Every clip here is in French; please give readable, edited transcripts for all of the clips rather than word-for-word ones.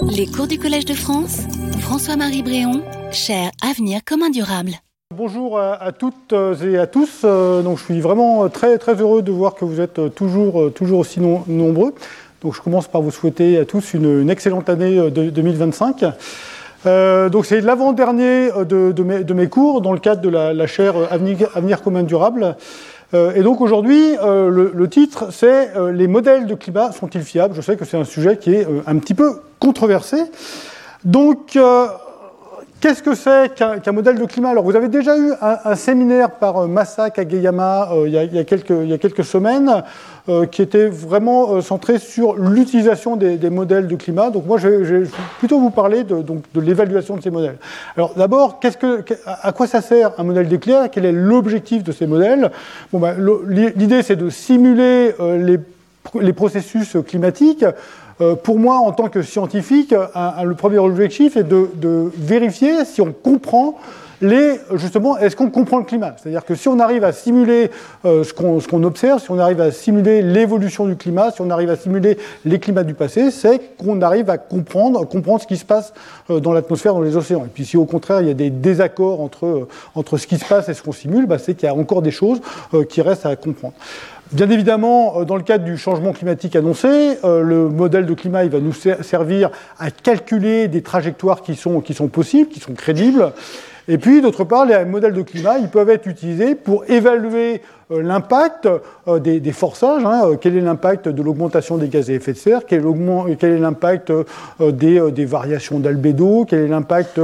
Les cours du Collège de France, François-Marie Bréon, chaire Avenir commun durable. Bonjour à toutes et à tous. Donc, je suis vraiment très heureux de voir que vous êtes toujours aussi nombreux. Donc, je commence par vous souhaiter à tous une excellente année 2025. Donc, c'est l'avant-dernier de mes cours dans le cadre de la chaire Avenir commun durable. Et donc aujourd'hui, le titre, c'est « Les modèles de climat sont-ils fiables ?» Je sais que c'est un sujet qui est un petit peu controversé. Donc, qu'est-ce que c'est qu'un modèle de climat? Alors, vous avez déjà eu un séminaire par Masa Kageyama il y a quelques semaines qui était vraiment centré sur l'utilisation des modèles de climat. Donc, moi, je vais plutôt vous parler de l'évaluation de ces modèles. Alors, d'abord, à quoi ça sert un modèle de climat? Quel est l'objectif de ces modèles? Bon, l'idée, c'est de simuler les processus climatiques. Pour moi, en tant que scientifique, le premier objectif est de vérifier si on comprend justement, est-ce qu'on comprend le climat? C'est-à-dire que si on arrive à simuler ce qu'on observe, si on arrive à simuler l'évolution du climat, si on arrive à simuler les climats du passé, c'est qu'on arrive à comprendre ce qui se passe dans l'atmosphère, dans les océans. Et puis si au contraire, il y a des désaccords entre ce qui se passe et ce qu'on simule, c'est qu'il y a encore des choses qui restent à comprendre. Bien évidemment, dans le cadre du changement climatique annoncé, le modèle de climat il va nous servir à calculer des trajectoires qui sont possibles, qui sont crédibles. Et puis, d'autre part, les modèles de climat ils peuvent être utilisés pour évaluer l'impact des forçages, quel est l'impact de l'augmentation des gaz à effet de serre, quel est l'impact des variations d'albédo, quel est l'impact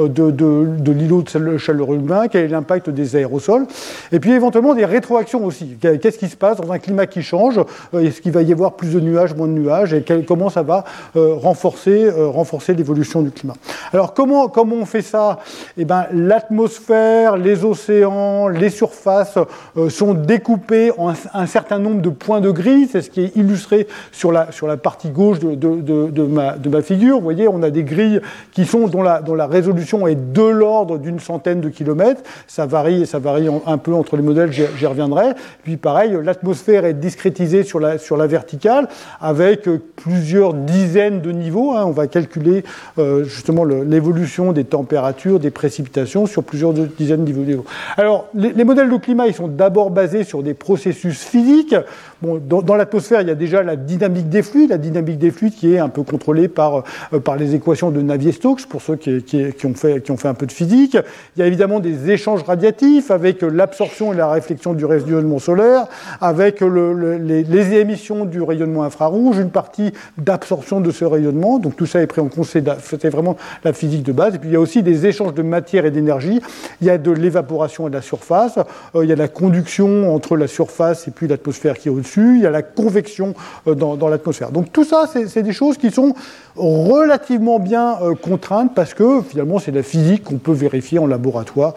de l'îlot de chaleur humain, quel est l'impact des aérosols, et puis éventuellement des rétroactions aussi. Qu'est-ce qui se passe dans un climat qui change? Est-ce qu'il va y avoir plus de nuages, moins de nuages, et comment ça va renforcer l'évolution du climat? Alors comment on fait ça? Eh bien, l'atmosphère, les océans, les surfaces sont découpés en un certain nombre de points de grille. C'est ce qui est illustré sur la partie gauche de ma figure. Vous voyez, on a des grilles dont la résolution est de l'ordre d'une centaine de kilomètres. Ça varie un peu entre les modèles, j'y reviendrai. Puis pareil, l'atmosphère est discrétisée sur la verticale avec plusieurs dizaines de niveaux. On va calculer justement l'évolution des températures, des précipitations sur plusieurs dizaines de niveaux. Alors, les modèles de climat, ils sont d'abord basés sur des processus physiques. Bon, dans l'atmosphère, il y a déjà la dynamique des fluides qui est un peu contrôlée par les équations de Navier-Stokes, pour ceux qui ont fait un peu de physique. Il y a évidemment des échanges radiatifs avec l'absorption et la réflexion du rayonnement solaire, avec les émissions du rayonnement infrarouge, une partie d'absorption de ce rayonnement. Donc tout ça est pris en compte, c'était vraiment la physique de base. Et puis il y a aussi des échanges de matière et d'énergie. Il y a de l'évaporation et de la surface. Il y a la conduction entre la surface et puis l'atmosphère qui est au-dessus. Il y a la convection dans l'atmosphère. Donc tout ça, c'est des choses qui sont relativement bien contraintes parce que finalement, c'est la physique qu'on peut vérifier en laboratoire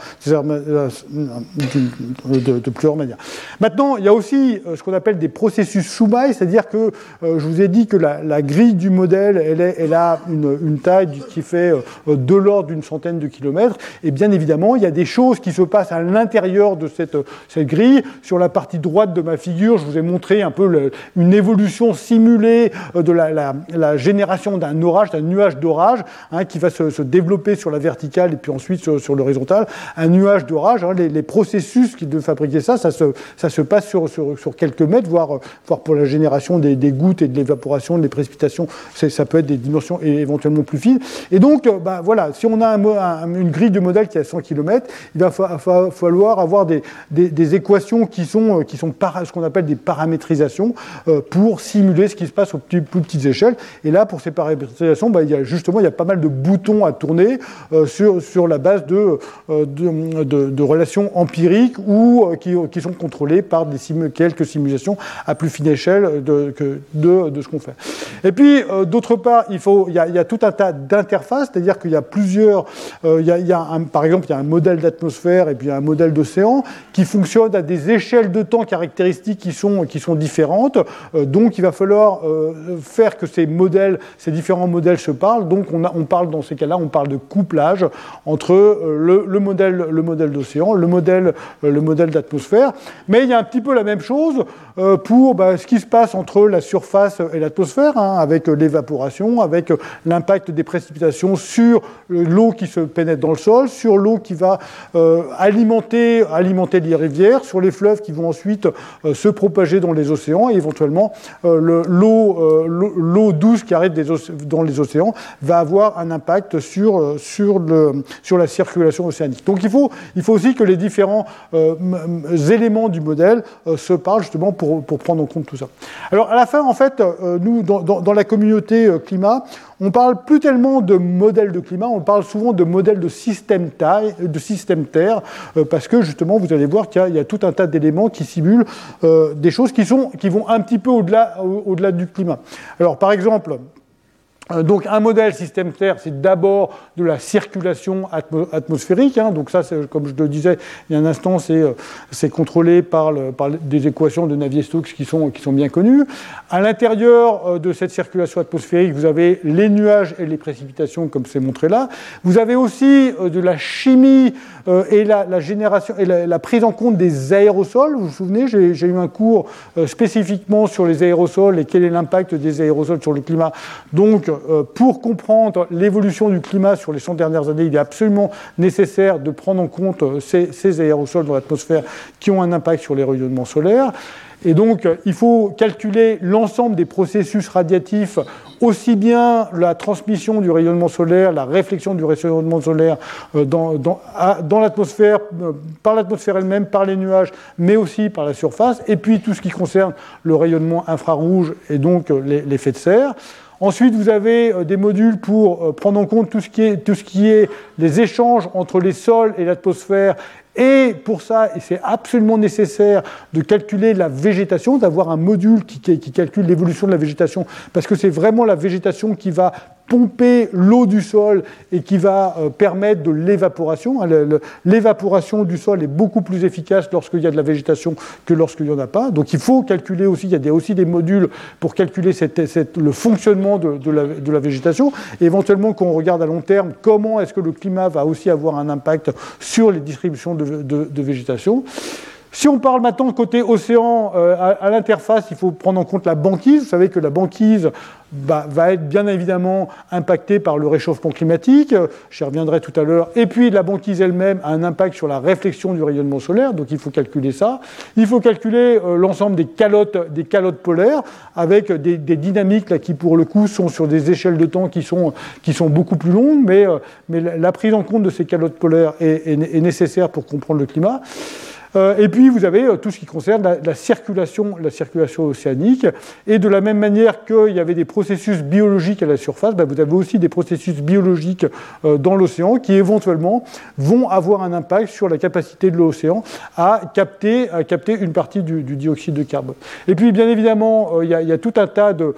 de plusieurs manières. Maintenant, il y a aussi ce qu'on appelle des processus sous-mailles, c'est-à-dire que je vous ai dit que la grille du modèle, elle a une taille qui fait de l'ordre d'une centaine de kilomètres. Et bien évidemment, il y a des choses qui se passent à l'intérieur de cette grille. Sur la partie droite de ma figure, je vous ai montré un peu une évolution simulée de la génération d'un nuage d'orage, qui va se développer sur la verticale et puis ensuite sur l'horizontale. Un nuage d'orage, les processus de fabriquer ça se passe sur quelques mètres, voire pour la génération des gouttes et de l'évaporation, des précipitations, ça peut être des dimensions éventuellement plus fines. Et donc, voilà, si on a une grille de modèle qui a 100 km, il va falloir avoir des équations qui sont ce qu'on appelle des paramétrisations pour simuler ce qui se passe aux plus petites échelles. Et là, pour ces paramétrisations, il y a pas mal de boutons à tourner sur la base de relations empiriques ou qui sont contrôlées par quelques simulations à plus fine échelle de ce qu'on fait. Et puis, d'autre part, il y a tout un tas d'interfaces, c'est-à-dire qu'il y a plusieurs... par exemple, il y a un modèle d'atmosphère et puis un modèle d'océan qui fonctionne à des échelles de temps caractéristiques qui sont sont différentes. Donc il va falloir faire que ces différents modèles se parlent. Donc on parle dans ces cas-là, on parle de couplage entre le modèle d'océan, le modèle d'atmosphère. Mais il y a un petit peu la même chose pour ce qui se passe entre la surface et l'atmosphère, avec l'évaporation, avec l'impact des précipitations sur l'eau qui se pénètre dans le sol, sur l'eau qui va alimenter les rivières, sur les fleuves qui vont ensuite se propager dans les océans, et éventuellement l'eau douce qui arrive dans les océans va avoir un impact sur la circulation océanique. Donc il faut aussi que les différents éléments du modèle se parlent justement pour prendre en compte tout ça. Alors à la fin, en fait, nous, dans la communauté climat, on ne parle plus tellement de modèle de climat, on parle souvent de modèle de système Terre, parce que justement, vous allez voir qu'il y a tout un tas d'éléments qui simulent des choses qui vont un petit peu au-delà du climat. Alors par exemple, donc un modèle système Terre, c'est d'abord de la circulation atmosphérique. Donc ça, comme je le disais il y a un instant, c'est contrôlé par des équations de Navier-Stokes qui sont bien connues. À l'intérieur de cette circulation atmosphérique, vous avez les nuages et les précipitations, comme c'est montré là. Vous avez aussi de la chimie et la génération et la prise en compte des aérosols. Vous vous souvenez, j'ai eu un cours spécifiquement sur les aérosols et quel est l'impact des aérosols sur le climat. Donc, pour comprendre l'évolution du climat sur les 100 dernières années, il est absolument nécessaire de prendre en compte ces aérosols dans l'atmosphère qui ont un impact sur les rayonnements solaires. Et donc, il faut calculer l'ensemble des processus radiatifs, aussi bien la transmission du rayonnement solaire, la réflexion du rayonnement solaire dans l'atmosphère, par l'atmosphère elle-même, par les nuages, mais aussi par la surface, et puis tout ce qui concerne le rayonnement infrarouge et donc l'effet de serre. Ensuite, vous avez des modules pour prendre en compte tout ce qui est les échanges entre les sols et l'atmosphère. Et pour ça, c'est absolument nécessaire de calculer la végétation, d'avoir un module qui calcule l'évolution de la végétation, parce que c'est vraiment la végétation qui va pomper l'eau du sol et qui va permettre de l'évaporation. L'évaporation du sol est beaucoup plus efficace lorsqu'il y a de la végétation que lorsqu'il n'y en a pas. Donc il faut calculer aussi, il y a aussi des modules pour calculer le fonctionnement de la végétation. Et éventuellement, quand on regarde à long terme, comment est-ce que le climat va aussi avoir un impact sur les distributions de végétation. Si on parle maintenant côté océan, à l'interface, il faut prendre en compte la banquise. Vous savez que la banquise va être bien évidemment impactée par le réchauffement climatique, j'y reviendrai tout à l'heure, et puis la banquise elle-même a un impact sur la réflexion du rayonnement solaire, donc il faut calculer ça. Il faut calculer l'ensemble des calottes polaires, avec des dynamiques là, qui pour le coup sont sur des échelles de temps qui sont beaucoup plus longues, mais la prise en compte de ces calottes polaires est nécessaire pour comprendre le climat. Et puis vous avez tout ce qui concerne la circulation océanique. Et de la même manière qu'il y avait des processus biologiques à la surface, vous avez aussi des processus biologiques dans l'océan qui éventuellement vont avoir un impact sur la capacité de l'océan à capter une partie du dioxyde de carbone. Et puis bien évidemment, il y a tout un tas de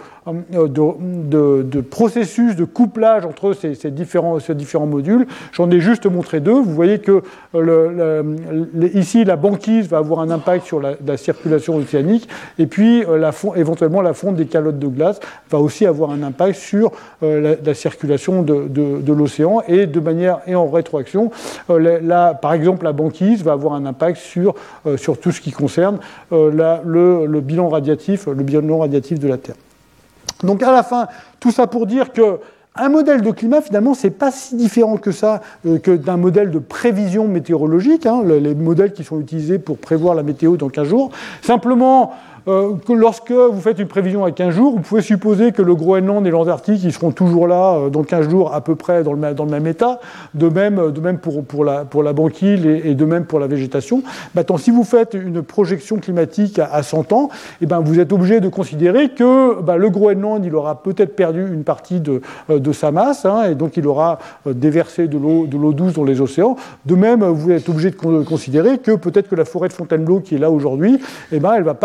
processus de couplage entre ces différents modules. J'en ai juste montré deux. Vous voyez que ici, la banquise va avoir un impact sur la circulation océanique, et puis éventuellement la fonte des calottes de glace va aussi avoir un impact sur la circulation de l'océan, et de manière en rétroaction, par exemple la banquise va avoir un impact sur tout ce qui concerne le bilan radiatif de la Terre. Donc à la fin, tout ça pour dire que un modèle de climat, finalement, c'est pas si différent que ça que d'un modèle de prévision météorologique, les modèles qui sont utilisés pour prévoir la météo dans 15 jours. Simplement, que lorsque vous faites une prévision à 15 jours, vous pouvez supposer que le Groenland et l'Antarctique ils seront toujours là dans 15 jours à peu près dans le même état, de même pour la banquise et de même pour la végétation. Maintenant, si vous faites une projection climatique à 100 ans, vous êtes obligé de considérer que le Groenland il aura peut-être perdu une partie de sa masse, et donc il aura déversé de l'eau douce dans les océans. De même, vous êtes obligé de considérer que peut-être que la forêt de Fontainebleau qui est là aujourd'hui, elle ne va pas résister au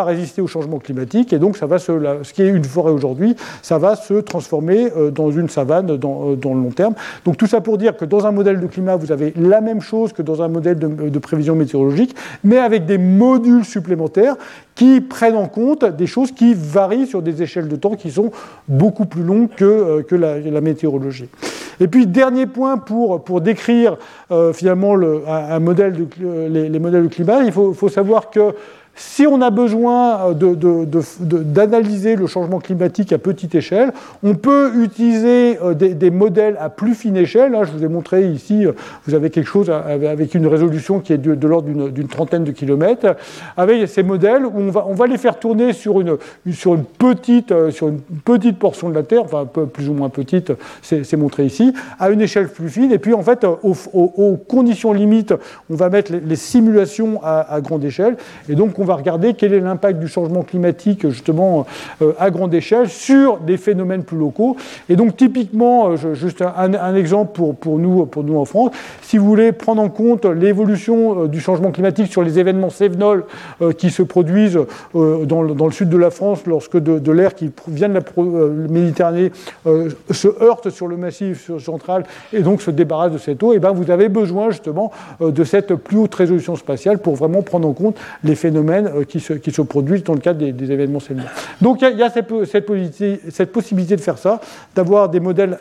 changement climatique, et donc ça va ce qui est une forêt aujourd'hui, ça va se transformer dans une savane dans le long terme. Donc tout ça pour dire que dans un modèle de climat, vous avez la même chose que dans un modèle de prévision météorologique, mais avec des modules supplémentaires qui prennent en compte des choses qui varient sur des échelles de temps qui sont beaucoup plus longues que la météorologie. Et puis, dernier point pour décrire finalement les modèles de climat, il faut savoir que si on a besoin d'analyser le changement climatique à petite échelle, on peut utiliser des modèles à plus fine échelle. Je vous ai montré ici, vous avez quelque chose avec une résolution qui est de l'ordre d'une trentaine de kilomètres. Avec ces modèles, où on va les faire tourner sur une petite portion de la Terre, enfin un peu plus ou moins petite, c'est montré ici, à une échelle plus fine. Et puis en fait, aux conditions limites, on va mettre les simulations à grande échelle. Et donc on va regarder quel est l'impact du changement climatique justement à grande échelle sur des phénomènes plus locaux. Et donc typiquement, juste un exemple pour nous en France, si vous voulez prendre en compte l'évolution du changement climatique sur les événements cévenols qui se produisent dans le sud de la France lorsque de l'air qui vient de la Méditerranée se heurte sur le massif central et donc se débarrasse de cette eau, et bien vous avez besoin justement de cette plus haute résolution spatiale pour vraiment prendre en compte les phénomènes qui se produisent dans le cadre des événements cévenols. Donc il y a cette possibilité de faire ça, d'avoir des modèles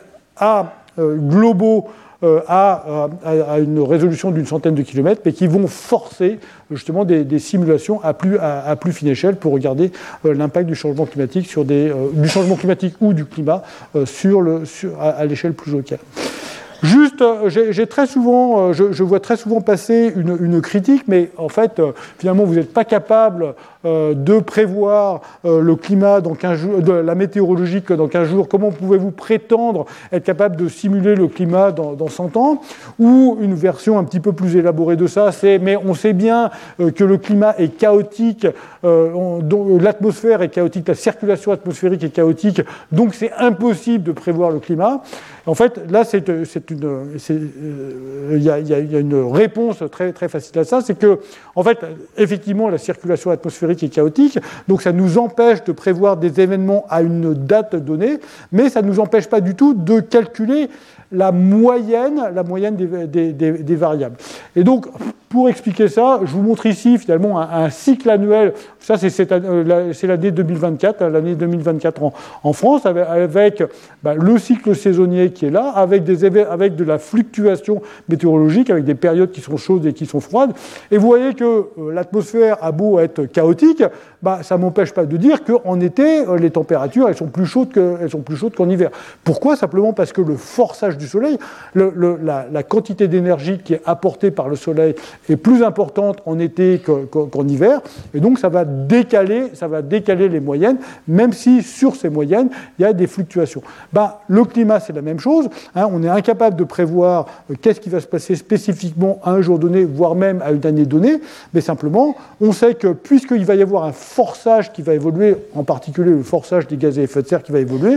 globaux à une résolution d'une centaine de kilomètres, mais qui vont forcer justement des simulations à plus fine échelle pour regarder l'impact du changement climatique du changement climatique ou du climat à l'échelle plus locale. Juste, j'ai très souvent, je vois très souvent passer une critique, mais en fait, finalement, vous n'êtes pas capable de prévoir le climat dans 15 jours, la météorologique dans 15 jours. Comment pouvez-vous prétendre être capable de simuler le climat dans 100 ans? Ou une version un petit peu plus élaborée de ça, mais on sait bien que le climat est chaotique, l'atmosphère est chaotique, la circulation atmosphérique est chaotique, donc c'est impossible de prévoir le climat. En fait, là, il y a une réponse très, très facile à ça, c'est que, en fait, effectivement, la circulation atmosphérique est chaotique, donc ça nous empêche de prévoir des événements à une date donnée, mais ça ne nous empêche pas du tout de calculer la moyenne des variables. Et donc, pour expliquer ça, je vous montre ici finalement un cycle annuel. Ça, c'est l'année 2024, l'année 2024 en France, avec le cycle saisonnier qui est là, avec de la fluctuation météorologique, avec des périodes qui sont chaudes et qui sont froides. Et vous voyez que l'atmosphère a beau être chaotique, ça ne m'empêche pas de dire qu'en été, les températures elles sont plus chaudes qu'en hiver. Pourquoi? Simplement parce que le forçage du soleil, la quantité d'énergie qui est apportée par le soleil est plus importante en été qu'en hiver, et donc ça va décaler les moyennes, même si sur ces moyennes, il y a des fluctuations. Le climat, c'est la même chose. On est incapable de prévoir qu'est-ce qui va se passer spécifiquement à un jour donné, voire même à une année donnée, mais simplement, on sait que puisqu'il va y avoir un forçage qui va évoluer, en particulier le forçage des gaz à effet de serre qui va évoluer,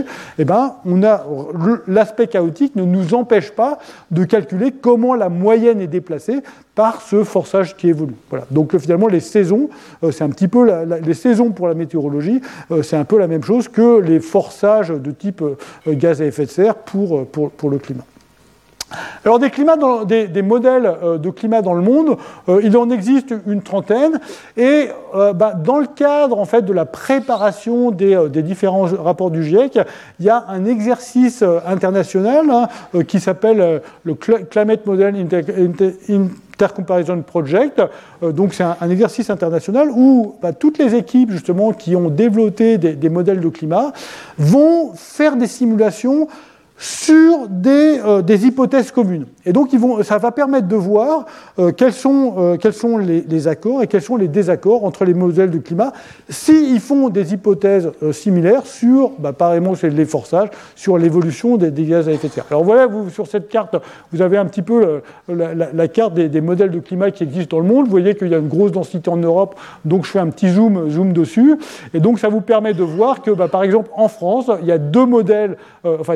l'aspect chaotique ne nous empêche pas de calculer comment la moyenne est déplacée par ce forçage qui évolue. Voilà. Donc finalement, les saisons, c'est un petit peu les saisons pour la météorologie, c'est un peu la même chose que les forçages de type gaz à effet de serre pour le climat. Alors des modèles de climat dans le monde, il en existe une trentaine, et dans le cadre en fait de la préparation des différents rapports du GIEC, il y a un exercice international qui s'appelle le Climate Model Intercomparison Project. Donc c'est un exercice international où toutes les équipes justement qui ont développé des modèles de climat vont faire des simulations sur des hypothèses communes. Et donc ça va permettre de voir quels sont les accords et quels sont les désaccords entre les modèles de climat s'ils font des hypothèses similaires sur, apparemment c'est les forçages, sur l'évolution des gaz à effet de serre. Alors voilà, sur cette carte, vous avez un petit peu la carte des modèles de climat qui existent dans le monde. Vous voyez qu'il y a une grosse densité en Europe, donc je fais un petit zoom dessus. Et donc ça vous permet de voir que, par exemple, en France, il y a deux modèles, il y a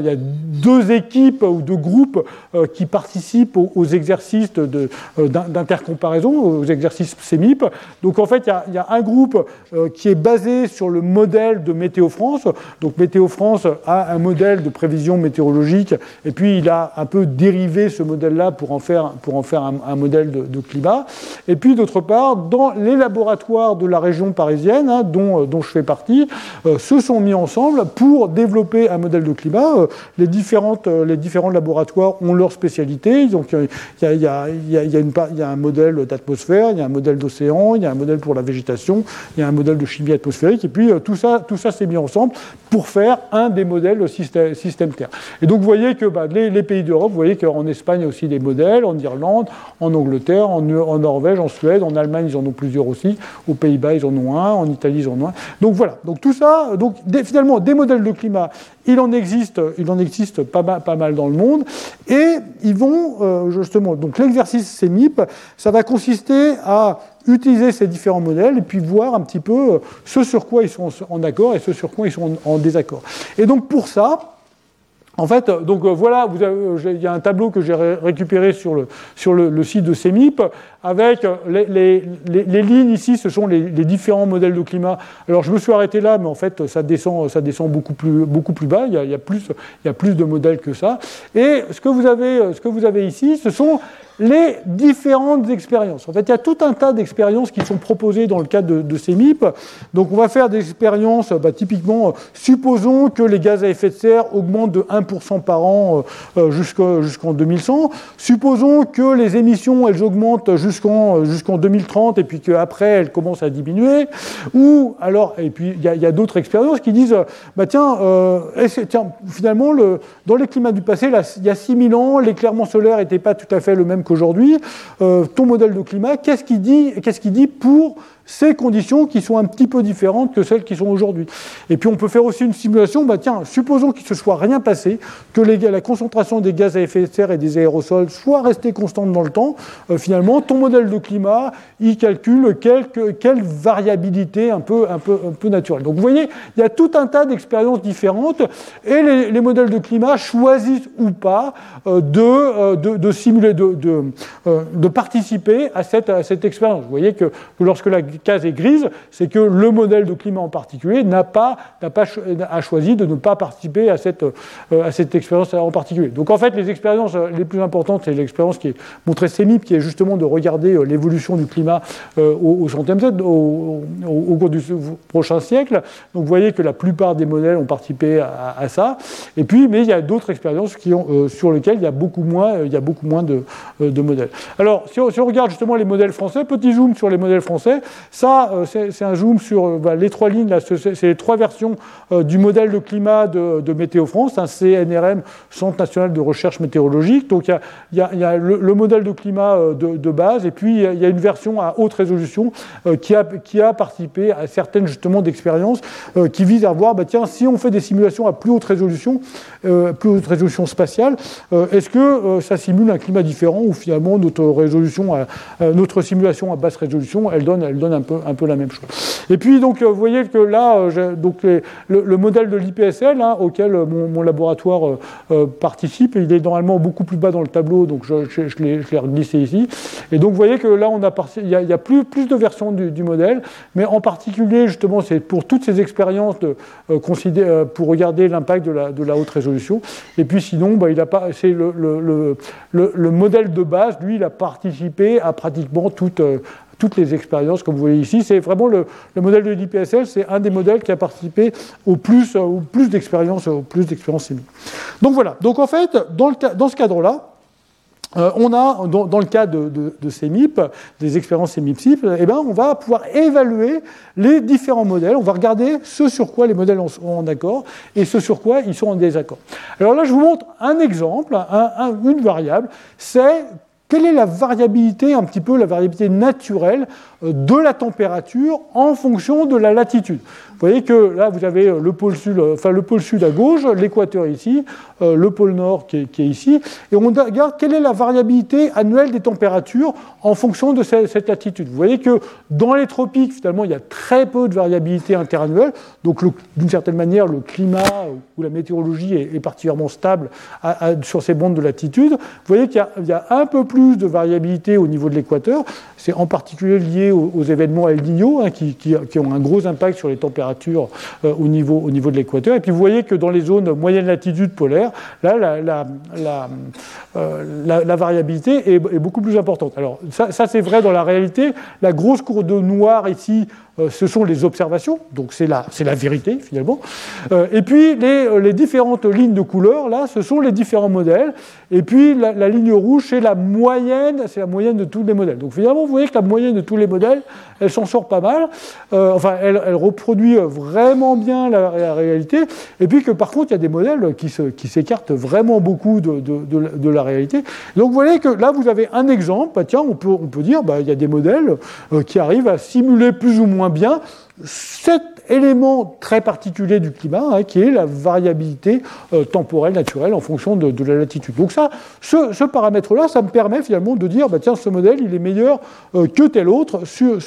2 équipes ou 2 groupes qui participent aux exercices d'intercomparaison, aux exercices CEMIP. Donc en fait, il y a un groupe qui est basé sur le modèle de Météo France. Donc Météo France a un modèle de prévision météorologique, et puis il a un peu dérivé ce modèle-là pour en faire un modèle de climat. Et puis d'autre part, dans les laboratoires de la région parisienne, hein, dont je fais partie, se sont mis ensemble pour développer un modèle de climat. Les différents laboratoires ont leur spécialité. Donc il y a un modèle d'atmosphère, il y a un modèle d'océan, il y a un modèle pour la végétation, il y a un modèle de chimie atmosphérique, et puis tout ça s'est mis ensemble pour faire un des modèles système Terre. Et donc vous voyez que les pays d'Europe, vous voyez qu'en Espagne il y a aussi des modèles, en Irlande, en Angleterre, en Norvège, en Suède, en Allemagne ils en ont plusieurs aussi, aux Pays-Bas ils en ont un, en Italie ils en ont un. Donc voilà, donc tout ça, finalement des modèles de climat, il en existe pas mal dans le monde, et ils vont justement, donc l'exercice CEMIP, ça va consister à utiliser ces différents modèles et puis voir un petit peu ce sur quoi ils sont en accord et ce sur quoi ils sont en désaccord. Et donc pour ça, en fait, donc voilà, il y a un tableau que j'ai récupéré sur le site de CEMIP avec les lignes ici, ce sont les différents modèles de climat. Alors je me suis arrêté là, mais en fait ça descend beaucoup plus bas. Il y a plus de modèles que ça. Et ce que vous avez ici, ce sont les différentes expériences. En fait, il y a tout un tas d'expériences qui sont proposées dans le cadre de CEMIP. Donc, on va faire des expériences, typiquement, supposons que les gaz à effet de serre augmentent de 1% par an jusqu'en 2100. Supposons que les émissions, elles augmentent jusqu'en 2030 et puis qu'après, elles commencent à diminuer. Ou alors, et puis, il y a d'autres expériences qui disent, finalement, dans les climats du passé, là, il y a 6000 ans, l'éclairement solaire n'était pas tout à fait le même qu'aujourd'hui, ton modèle de climat, qu'est-ce qu'il dit pour ces conditions qui sont un petit peu différentes que celles qui sont aujourd'hui. Et puis on peut faire aussi une simulation, supposons qu'il ne se soit rien passé, que la concentration des gaz à effet de serre et des aérosols soit restée constante dans le temps, finalement, ton modèle de climat, il calcule quelle variabilité un peu naturelle. Donc vous voyez, il y a tout un tas d'expériences différentes, et les modèles de climat choisissent ou pas de simuler, de participer à cette expérience. Vous voyez que lorsque la case est grise, c'est que le modèle de climat en particulier a choisi de ne pas participer à cette expérience en particulier. Donc en fait, les expériences les plus importantes, c'est l'expérience qui est montrée CEMIP, qui est justement de regarder l'évolution du climat au centième siècle, au cours du prochain siècle. Donc vous voyez que la plupart des modèles ont participé à ça. Et puis, mais il y a d'autres expériences sur lesquelles il y a beaucoup moins de modèles. Alors, si on regarde justement les modèles français, petit zoom sur les modèles français, ça, c'est un zoom sur les 3 lignes, là, c'est les 3 versions du modèle de climat de Météo France, un CNRM, Centre National de Recherche Météorologique. Donc, il y a le modèle de climat de base, et puis il y a une version à haute résolution qui a participé à certaines, justement, d'expériences qui visent à voir, si on fait des simulations à plus haute résolution spatiale, est-ce que ça simule un climat différent ou finalement notre simulation à basse résolution, elle donne un peu la même chose. Et puis donc vous voyez que là, le modèle de l'IPSL auquel mon laboratoire participe, il est normalement beaucoup plus bas dans le tableau, donc je l'ai glissé ici. Et donc vous voyez que là, il y a plus de versions du modèle, mais en particulier justement c'est pour toutes ces expériences pour regarder l'impact de la haute résolution. Et puis sinon, c'est le modèle de base, lui, il a participé à pratiquement toutes les expériences, comme vous voyez ici. C'est vraiment le modèle de l'IPSL, c'est un des modèles qui a participé au plus d'expériences CEMIP. Donc voilà. Donc en fait, dans ce cadre-là, on a, dans le cas de CEMIP, des expériences CEMIP-CIP, on va pouvoir évaluer les différents modèles. On va regarder ce sur quoi les modèles sont en accord et ce sur quoi ils sont en désaccord. Alors là, je vous montre un exemple, une variable, c'est quelle est la variabilité, un petit peu la variabilité naturelle de la température en fonction de la latitude. Vous voyez que là, vous avez le pôle sud à gauche, l'équateur ici, le pôle nord qui est ici, et on regarde quelle est la variabilité annuelle des températures en fonction de cette latitude. Vous voyez que dans les tropiques, finalement, il y a très peu de variabilité interannuelle, donc d'une certaine manière, le climat ou la météorologie est particulièrement stable sur ces bandes de latitude. Vous voyez qu'il y a un peu plus de variabilité au niveau de l'équateur, c'est en particulier lié aux événements El Niño, qui ont un gros impact sur les températures au niveau de l'équateur. Et puis vous voyez que dans les zones moyenne latitude polaire, là, la variabilité est beaucoup plus importante. Alors ça c'est vrai dans la réalité. La grosse courbe noire ici, ce sont les observations, donc c'est la vérité finalement. Et puis les différentes lignes de couleur, là, ce sont les différents modèles. Et puis la ligne rouge, c'est la moyenne de tous les modèles. Donc finalement, vous voyez que la moyenne de tous les modèles, elle s'en sort pas mal. Elle reproduit vraiment bien la réalité. Et puis que par contre, il y a des modèles qui s'écartent vraiment beaucoup de la réalité. Donc vous voyez que là, vous avez un exemple. Bah, tiens, on peut dire, il y a des modèles qui arrivent à simuler plus ou moins bien cet élément très particulier du climat, qui est la variabilité temporelle naturelle en fonction de la latitude. Donc ça, ce paramètre-là, ça me permet finalement de dire, tiens, ce modèle, il est meilleur que tel autre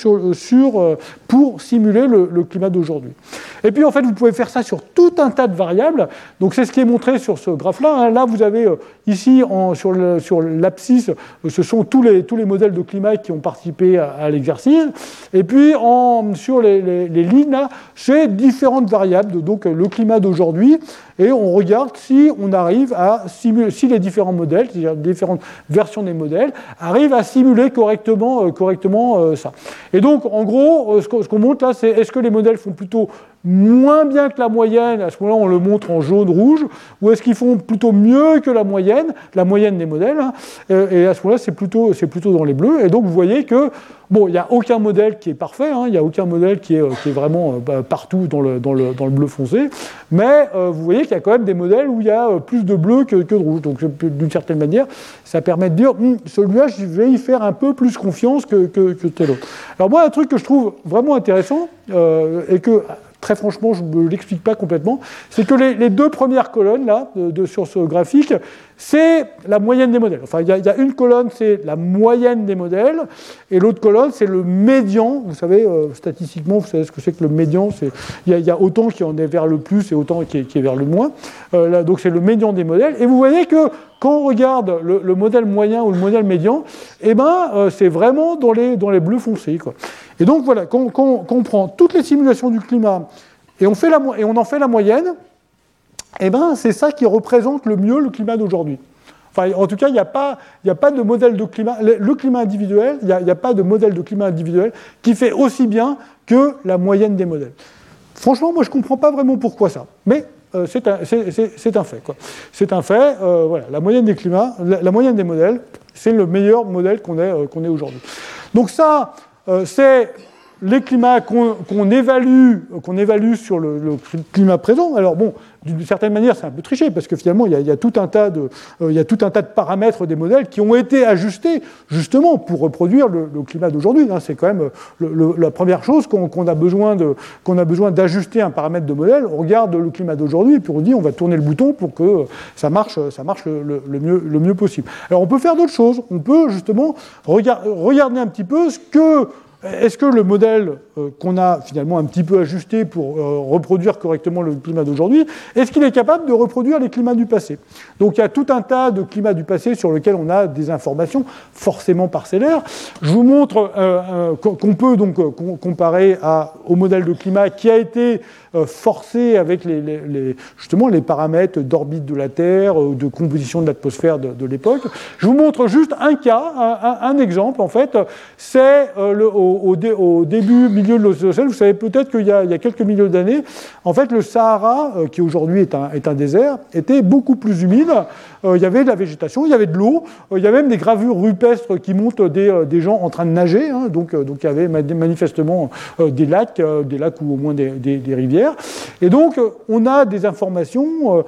pour simuler le climat d'aujourd'hui. Et puis en fait, vous pouvez faire ça sur tout un tas de variables. Donc c'est ce qui est montré sur ce graphe-là. Là, vous avez ici, sur l'abscisse, ce sont tous les modèles de climat qui ont participé à l'exercice. Et puis sur les lignes, là, c'est différentes variables, donc le climat d'aujourd'hui, et on regarde si on arrive à simuler, si les différents modèles, c'est-à-dire différentes versions des modèles, arrivent à simuler correctement ça. Et donc, en gros, ce qu'on montre là, c'est est-ce que les modèles font plutôt moins bien que la moyenne, à ce moment-là on le montre en jaune-rouge, ou est-ce qu'ils font plutôt mieux que la moyenne des modèles, et à ce moment-là c'est plutôt dans les bleus, et donc vous voyez que, bon, il n'y a aucun modèle qui est parfait, il n'y a aucun modèle qui est vraiment partout dans le bleu foncé, mais vous voyez qu'il y a quand même des modèles où il y a plus de bleu que de rouge, donc d'une certaine manière, ça permet de dire, celui-là je vais y faire un peu plus confiance que tel autre. Alors moi, un truc que je trouve vraiment intéressant, et que très franchement, je ne l'explique pas complètement, c'est que les deux premières colonnes là, sur ce graphique, c'est la moyenne des modèles. Enfin, il y a une colonne, c'est la moyenne des modèles, et l'autre colonne, c'est le médian. Vous savez, statistiquement, vous savez ce que c'est que le médian. Il y a autant qui en est vers le plus et autant qui est vers le moins. Là, donc c'est le médian des modèles. Et vous voyez que quand on regarde le modèle moyen ou le modèle médian, c'est vraiment dans les bleus foncés, quoi. Et donc voilà, quand on prend toutes les simulations du climat et on en fait la moyenne, c'est ça qui représente le mieux le climat d'aujourd'hui. Enfin, en tout cas, il n'y a pas de modèle de climat. Le climat individuel, il n'y a pas de modèle de climat individuel qui fait aussi bien que la moyenne des modèles. Franchement, moi, je ne comprends pas vraiment pourquoi ça. Mais c'est un fait, quoi. C'est un fait. Voilà, la moyenne des climats, la moyenne des modèles, c'est le meilleur modèle qu'on ait aujourd'hui. Donc ça, c'est les climats qu'on évalue sur le climat présent. Alors bon, d'une certaine manière, c'est un peu triché, parce que finalement, il y a tout un tas de paramètres des modèles qui ont été ajustés, justement, pour reproduire le climat d'aujourd'hui. C'est quand même la première chose qu'on a besoin d'ajuster un paramètre de modèle. On regarde le climat d'aujourd'hui, et puis on dit, on va tourner le bouton pour que ça marche le mieux possible. Alors, on peut faire d'autres choses. On peut, justement, regarder un petit peu est-ce que le modèle qu'on a finalement un petit peu ajusté pour reproduire correctement le climat d'aujourd'hui, est-ce qu'il est capable de reproduire les climats du passé? Donc il y a tout un tas de climats du passé sur lesquels on a des informations forcément parcellaires. Je vous montre qu'on peut donc comparer au modèle de climat qui a été forcé avec justement les paramètres d'orbite de la Terre, de composition de l'atmosphère de l'époque. Je vous montre juste un cas, un exemple en fait, c'est au début, milieu de l'Holocène. Vous savez peut-être qu'il y a quelques milliers d'années, en fait, le Sahara, qui aujourd'hui est un désert, était beaucoup plus humide. Il y avait de la végétation, il y avait de l'eau, il y avait même des gravures rupestres qui montrent des gens en train de nager. Donc il y avait manifestement des lacs ou au moins des rivières. Et donc, on a des informations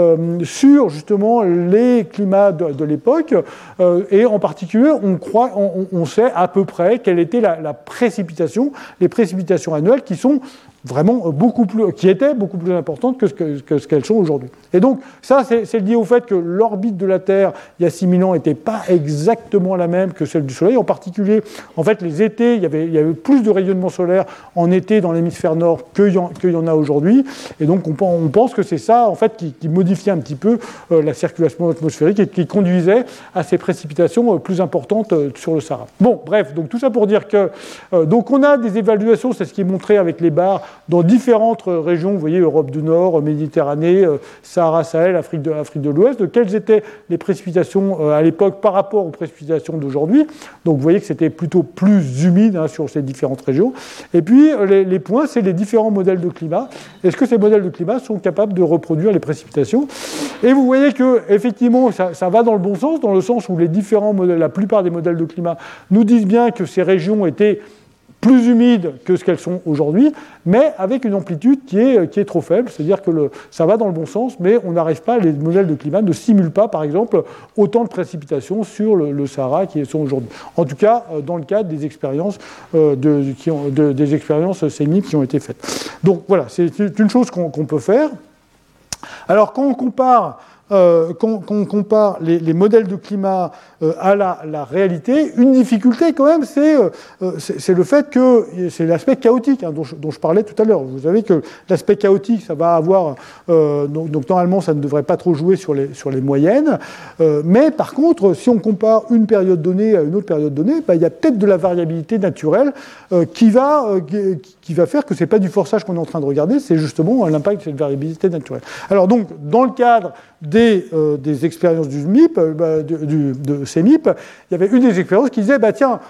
sur justement les climats de l'époque, et en particulier, on sait à peu près quelle était la précipitation, les précipitations annuelles qui sont vraiment qui étaient beaucoup plus importantes que ce qu'elles sont aujourd'hui. Et donc, ça, c'est lié au fait que l'orbite de la Terre, il y a 6 000 ans, n'était pas exactement la même que celle du Soleil. En particulier, en fait, les étés, il y avait plus de rayonnement solaire en été dans l'hémisphère nord qu'il y en a aujourd'hui. Et donc, on pense que c'est ça, en fait, qui modifiait un petit peu la circulation atmosphérique et qui conduisait à ces précipitations plus importantes sur le Sahara. Bon, bref, donc tout ça pour dire que donc on a des évaluations, c'est ce qui est montré avec les barres, dans différentes régions, vous voyez, Europe du Nord, Méditerranée, Sahara, Sahel, Afrique de l'Ouest, de quelles étaient les précipitations à l'époque par rapport aux précipitations d'aujourd'hui. Donc vous voyez que c'était plutôt plus humide sur ces différentes régions. Et puis les points, c'est les différents modèles de climat. Est-ce que ces modèles de climat sont capables de reproduire les précipitations? Et vous voyez que effectivement, ça va dans le bon sens, dans le sens où les différents modèles, la plupart des modèles de climat nous disent bien que ces régions étaient plus humides que ce qu'elles sont aujourd'hui, mais avec une amplitude qui est trop faible, c'est-à-dire que ça va dans le bon sens, mais on n'arrive pas, les modèles de climat ne simulent pas, par exemple, autant de précipitations sur le Sahara qui sont aujourd'hui. En tout cas, dans le cadre des expériences, des expériences séismiques qui ont été faites. Donc voilà, c'est une chose qu'on peut faire. Alors quand on compare les modèles de climat à la réalité, une difficulté quand même, c'est le fait que c'est l'aspect chaotique dont je parlais tout à l'heure. Vous savez que l'aspect chaotique, ça va avoir donc normalement ça ne devrait pas trop jouer sur les moyennes, mais par contre, si on compare une période donnée à une autre période donnée, il y a peut-être de la variabilité naturelle qui va faire que c'est pas du forçage qu'on est en train de regarder, c'est justement l'impact de cette variabilité naturelle. Alors donc, dans le cadre des expériences du MIP, de CEMIP, il y avait une des expériences qui disait,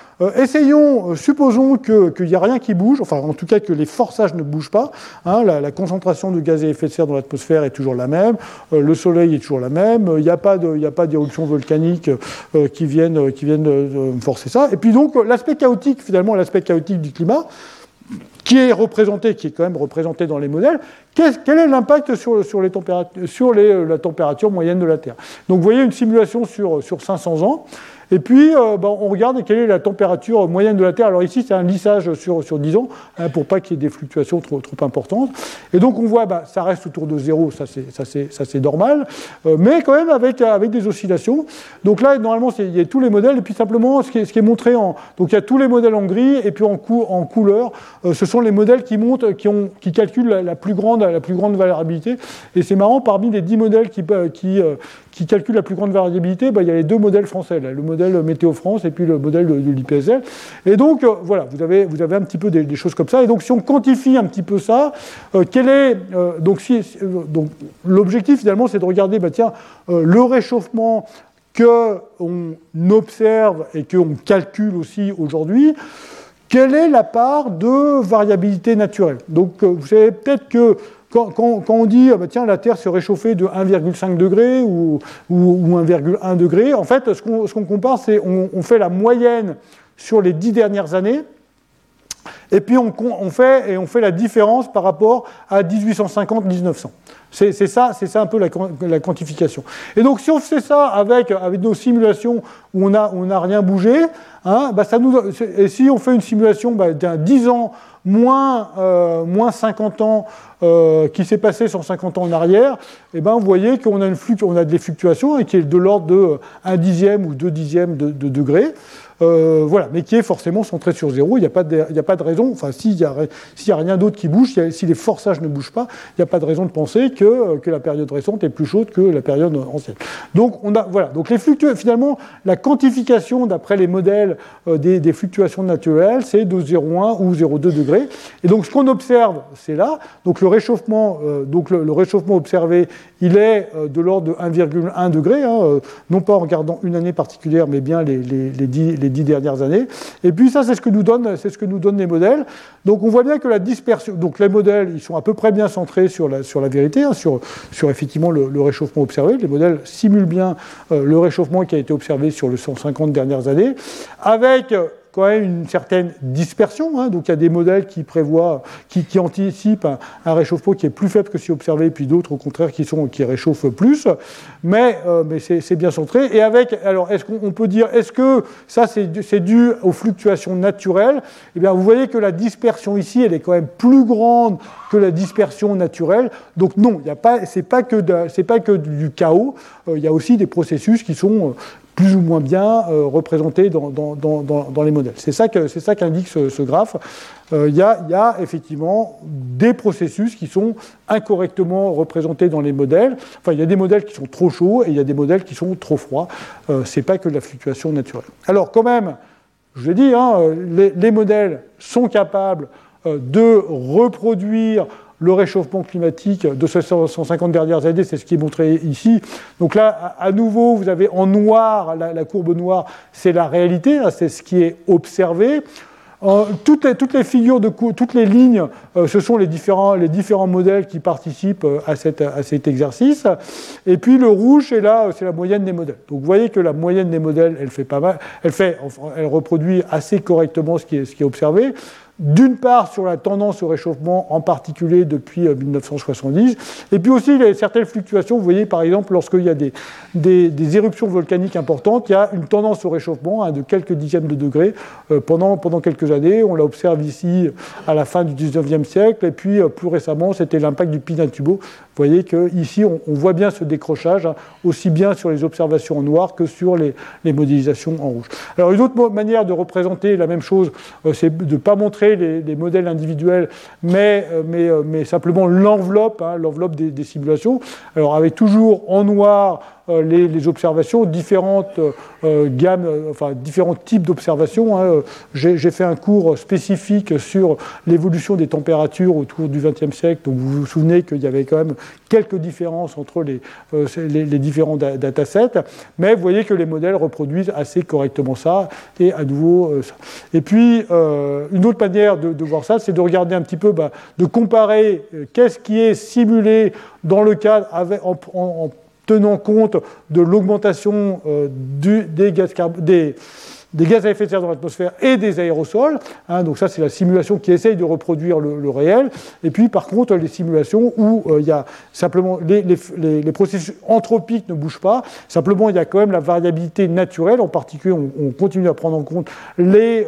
supposons qu'il n'y a rien qui bouge, enfin en tout cas que les forçages ne bougent pas, la concentration de gaz à effet de serre dans l'atmosphère est toujours la même, le soleil est toujours la même, il n'y a pas d'éruptions volcaniques qui viennent forcer ça, et puis donc l'aspect chaotique du climat, qui est quand même représenté dans les modèles, quel est l'impact sur la température moyenne de la Terre. Donc vous voyez une simulation sur 500 ans, et puis on regarde quelle est la température moyenne de la Terre. Alors ici c'est un lissage sur 10 ans, pour pas qu'il y ait des fluctuations trop importantes. Et donc on voit, ça reste autour de 0, ça c'est normal, mais quand même avec des oscillations. Donc là normalement il y a tous les modèles, et puis simplement ce qui est montré donc il y a tous les modèles en gris, et puis en couleur, ce sont les modèles qui calculent la plus grande variabilité. Et c'est marrant, parmi les 10 modèles qui calculent la plus grande variabilité, il y a les deux modèles français, là, le modèle Météo France et puis le modèle de l'IPSL. Et donc, voilà, vous avez un petit peu des choses comme ça. Et donc, si on quantifie un petit peu ça, donc l'objectif, finalement, c'est de regarder, le réchauffement qu'on observe et qu'on calcule aussi aujourd'hui, quelle est la part de variabilité naturelle. Donc, vous savez peut-être que quand on dit la Terre se réchauffait de 1,5 degré ou 1,1 degré, en fait, ce qu'on compare, c'est on fait la moyenne sur les 10 dernières années, et puis on fait la différence par rapport à 1850-1900. C'est ça un peu la quantification. Et donc, si on fait ça avec nos simulations où on n'a rien bougé, et si on fait une simulation d'un 10 ans moins 50 ans qui s'est passé 150 ans en arrière, vous voyez qu'on a des fluctuations qui est de l'ordre de 1 dixième ou 2 dixièmes de degré. Voilà, mais qui est forcément centré sur 0. Il n'y a pas de raison, enfin s'il y a rien d'autre qui bouge, si les forçages ne bougent pas, il n'y a pas de raison de penser que la période récente est plus chaude que la période ancienne. Donc donc finalement la quantification d'après les modèles des fluctuations naturelles, c'est de 0,1 ou 0,2 degrés. Et donc ce qu'on observe, c'est là. Donc le réchauffement observé, il est de l'ordre de 1,1 degré, non pas en regardant une année particulière, mais bien les 10 dernières années. Et puis ça, c'est ce que nous donnent les modèles. Donc on voit bien que la dispersion, donc les modèles, ils sont à peu près bien centrés sur la vérité, sur effectivement le réchauffement observé. Les modèles simulent bien le réchauffement qui a été observé sur les 150 dernières années, avec quand même une certaine dispersion, hein, donc il y a des modèles qui prévoient, qui anticipent un réchauffement qui est plus faible que ce qui est observé, puis d'autres au contraire qui réchauffent plus, mais c'est bien centré. Et alors est-ce qu'on peut dire, est-ce que ça c'est dû aux fluctuations naturelles? Eh bien vous voyez que la dispersion ici, elle est quand même plus grande que la dispersion naturelle. Donc non, c'est pas que du chaos, il y a aussi des processus qui sont plus ou moins bien représentés dans les modèles. C'est ça qu'indique ce graphe. Il y a effectivement des processus qui sont incorrectement représentés dans les modèles. Enfin, il y a des modèles qui sont trop chauds et il y a des modèles qui sont trop froids. C'est pas que de la fluctuation naturelle. Alors quand même, je vous l'ai dit, hein, les modèles sont capables de reproduire le réchauffement climatique de ces 150 dernières années, c'est ce qui est montré ici. Donc là, à nouveau, vous avez en noir, la courbe noire, c'est la réalité, hein, c'est ce qui est observé. Toutes les figures toutes les lignes, ce sont les différents modèles qui participent à cet exercice. Et puis le rouge, c'est la moyenne des modèles. Donc vous voyez que la moyenne des modèles, elle fait pas mal, elle reproduit assez correctement ce qui est observé. D'une part sur la tendance au réchauffement, en particulier depuis 1970, et puis aussi certaines fluctuations. Vous voyez par exemple lorsqu'il y a des éruptions volcaniques importantes, il y a une tendance au réchauffement, hein, de quelques dixièmes de degrés pendant quelques années. On l'observe ici à la fin du 19e siècle, et puis plus récemment c'était l'impact du Pinatubo. Vous voyez qu'ici on voit bien ce décrochage, hein, aussi bien sur les observations en noir que sur les modélisations en rouge. Alors une autre manière de représenter la même chose, c'est de ne pas montrer les modèles individuels, mais simplement l'enveloppe, hein, l'enveloppe des simulations. Alors avec toujours en noir les observations, différentes gammes, enfin différents types d'observations. Hein. J'ai fait un cours spécifique sur l'évolution des températures autour du XXe siècle, donc vous vous souvenez qu'il y avait quand même quelques différences entre les différents datasets, mais vous voyez que les modèles reproduisent assez correctement ça, et à nouveau ça. Et puis, une autre manière de voir ça, c'est de regarder un petit peu, de comparer qu'est-ce qui est simulé dans le cadre en tenant compte de l'augmentation des gaz à effet de serre dans l'atmosphère et des aérosols. Hein, donc ça, c'est la simulation qui essaye de reproduire le réel. Et puis, par contre, les simulations où il y a simplement les processus anthropiques ne bougent pas. Simplement, il y a quand même la variabilité naturelle. En particulier, on continue à prendre en compte les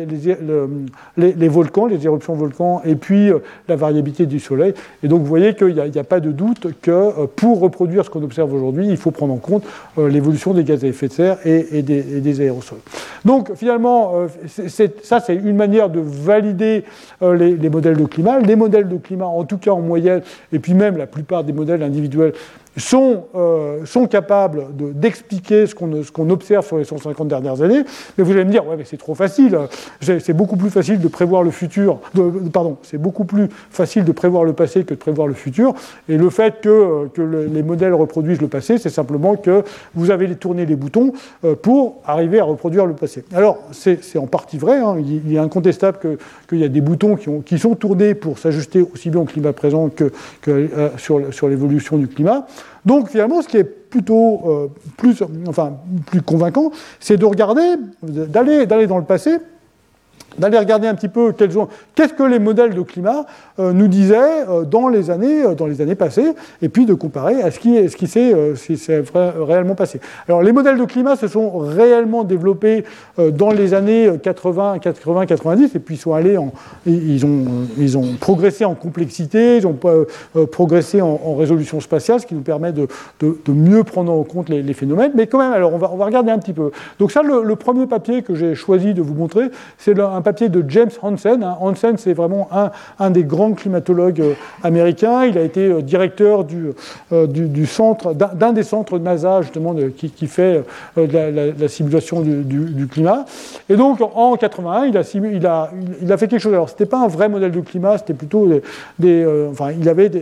volcans, les éruptions de volcans, et puis la variabilité du Soleil. Et donc, vous voyez qu'il n'y a pas de doute que pour reproduire ce qu'on observe aujourd'hui, il faut prendre en compte l'évolution des gaz à effet de serre et des aérosols. Donc finalement, ça c'est une manière de valider les modèles de climat. Les modèles de climat, en tout cas en moyenne, et puis même la plupart des modèles individuels, sont capables d'expliquer ce qu'on observe sur les 150 dernières années. Mais vous allez me dire, ouais, mais c'est trop facile. C'est beaucoup plus facile de prévoir le futur. C'est beaucoup plus facile de prévoir le passé que de prévoir le futur. Et le fait que les modèles reproduisent le passé, c'est simplement que vous avez tourné les boutons pour arriver à reproduire le passé. Alors, c'est en partie vrai. Hein. Il est incontestable qu'il y a des boutons qui sont tournés pour s'ajuster aussi bien au climat présent que sur l'évolution du climat. Donc finalement, ce qui est plutôt plus convaincant, c'est de regarder, d'aller dans le passé, d'aller regarder un petit peu qu'est-ce que les modèles de climat nous disaient dans les années passées, et puis de comparer à ce qui s'est réellement passé. Alors les modèles de climat se sont réellement développés dans les années 80-90, et puis ils ont progressé en complexité, ils ont progressé en résolution spatiale, ce qui nous permet de mieux prendre en compte les phénomènes. Mais quand même, alors on va regarder un petit peu. Donc ça, le premier papier que j'ai choisi de vous montrer, c'est un papier de James Hansen. Hansen, c'est vraiment un des grands climatologues américains. Il a été directeur du centre, d'un des centres NASA justement qui fait la simulation du climat. Et donc en 81, il a fait quelque chose. Alors c'était pas un vrai modèle de climat, c'était plutôt il avait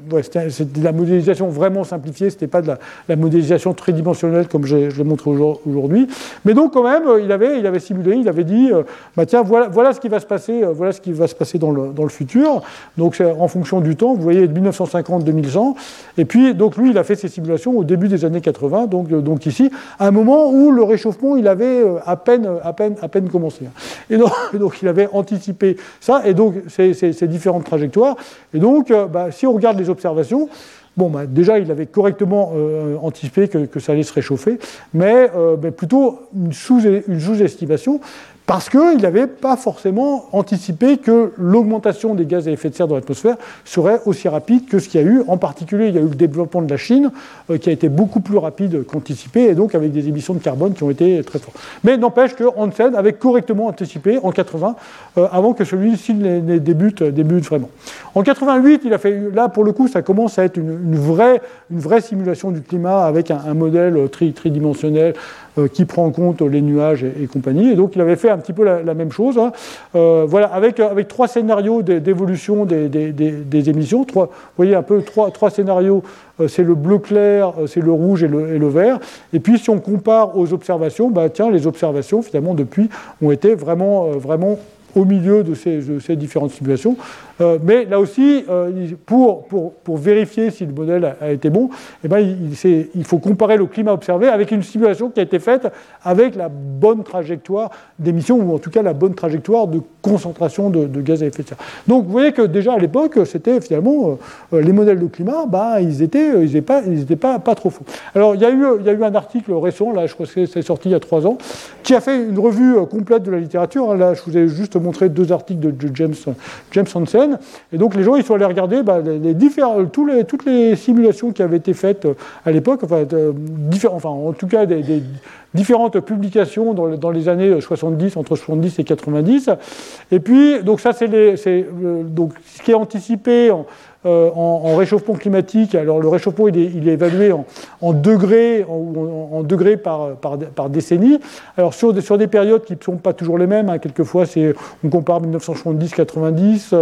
c'était de la modélisation vraiment simplifiée, c'était pas de la modélisation tridimensionnelle comme je l'ai montré aujourd'hui. Mais donc quand même, il avait simulé, il avait dit, tiens, voilà ce qui va se passer, dans le futur. Donc c'est en fonction du temps, vous voyez, de 1950-2100. Et puis donc lui, il a fait ses simulations au début des années 80, donc ici, à un moment où le réchauffement, il avait à peine commencé. Et donc il avait anticipé ça, et donc ces différentes trajectoires. Et donc, si on regarde les observations, déjà, il avait correctement anticipé que ça allait se réchauffer, mais plutôt une sous-estimation, parce qu'il n'avait pas forcément anticipé que l'augmentation des gaz à effet de serre dans l'atmosphère serait aussi rapide que ce qu'il y a eu. En particulier, il y a eu le développement de la Chine, qui a été beaucoup plus rapide qu'anticipé, et donc avec des émissions de carbone qui ont été très fortes. Mais n'empêche que Hansen avait correctement anticipé en 80, avant que celui-ci ne débute vraiment. En 88, il a fait, là pour le coup, ça commence à être une vraie simulation du climat avec un modèle tridimensionnel qui prend en compte les nuages et compagnie. Et donc il avait fait un petit peu la même chose, avec 3 scénarios d'évolution des émissions. Vous voyez un peu 3 scénarios, c'est le bleu clair, c'est le rouge et le vert. Et puis si on compare aux observations, les observations finalement depuis ont été vraiment au milieu de ces différentes simulations. Mais là aussi, pour vérifier si le modèle a été bon, il faut comparer le climat observé avec une simulation qui a été faite avec la bonne trajectoire d'émission, ou en tout cas la bonne trajectoire de concentration de gaz à effet de serre. Donc vous voyez que déjà à l'époque, c'était finalement les modèles de climat, ils étaient pas trop faux. Alors il y a eu un article récent, là je crois que c'est sorti il y a 3 ans, qui a fait une revue complète de la littérature. Là je vous ai juste montré 2 articles de James Hansen. Et donc les gens ils sont allés regarder toutes les simulations qui avaient été faites à l'époque, en tout cas des différentes publications dans les années 70, entre 70 et 90. Et puis donc ça donc ce qui est anticipé en réchauffement climatique. Alors le réchauffement il est évalué en degrés, en degrés par décennie. Alors sur des périodes qui ne sont pas toujours les mêmes, quelquefois on compare 1970-90,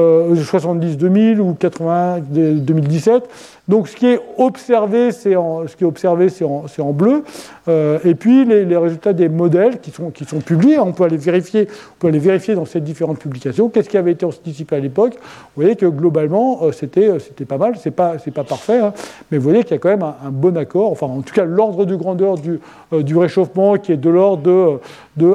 70-2000 ou 80-2017. Donc ce qui est observé, c'est en bleu. Et puis les résultats des modèles qui sont publiés, on peut aller vérifier dans ces différentes publications. Qu'est-ce qui avait été anticipé à l'époque? Vous voyez que globalement, c'était pas mal. C'est pas parfait, mais vous voyez qu'il y a quand même un bon accord. Enfin, en tout cas, l'ordre de grandeur du réchauffement qui est de l'ordre de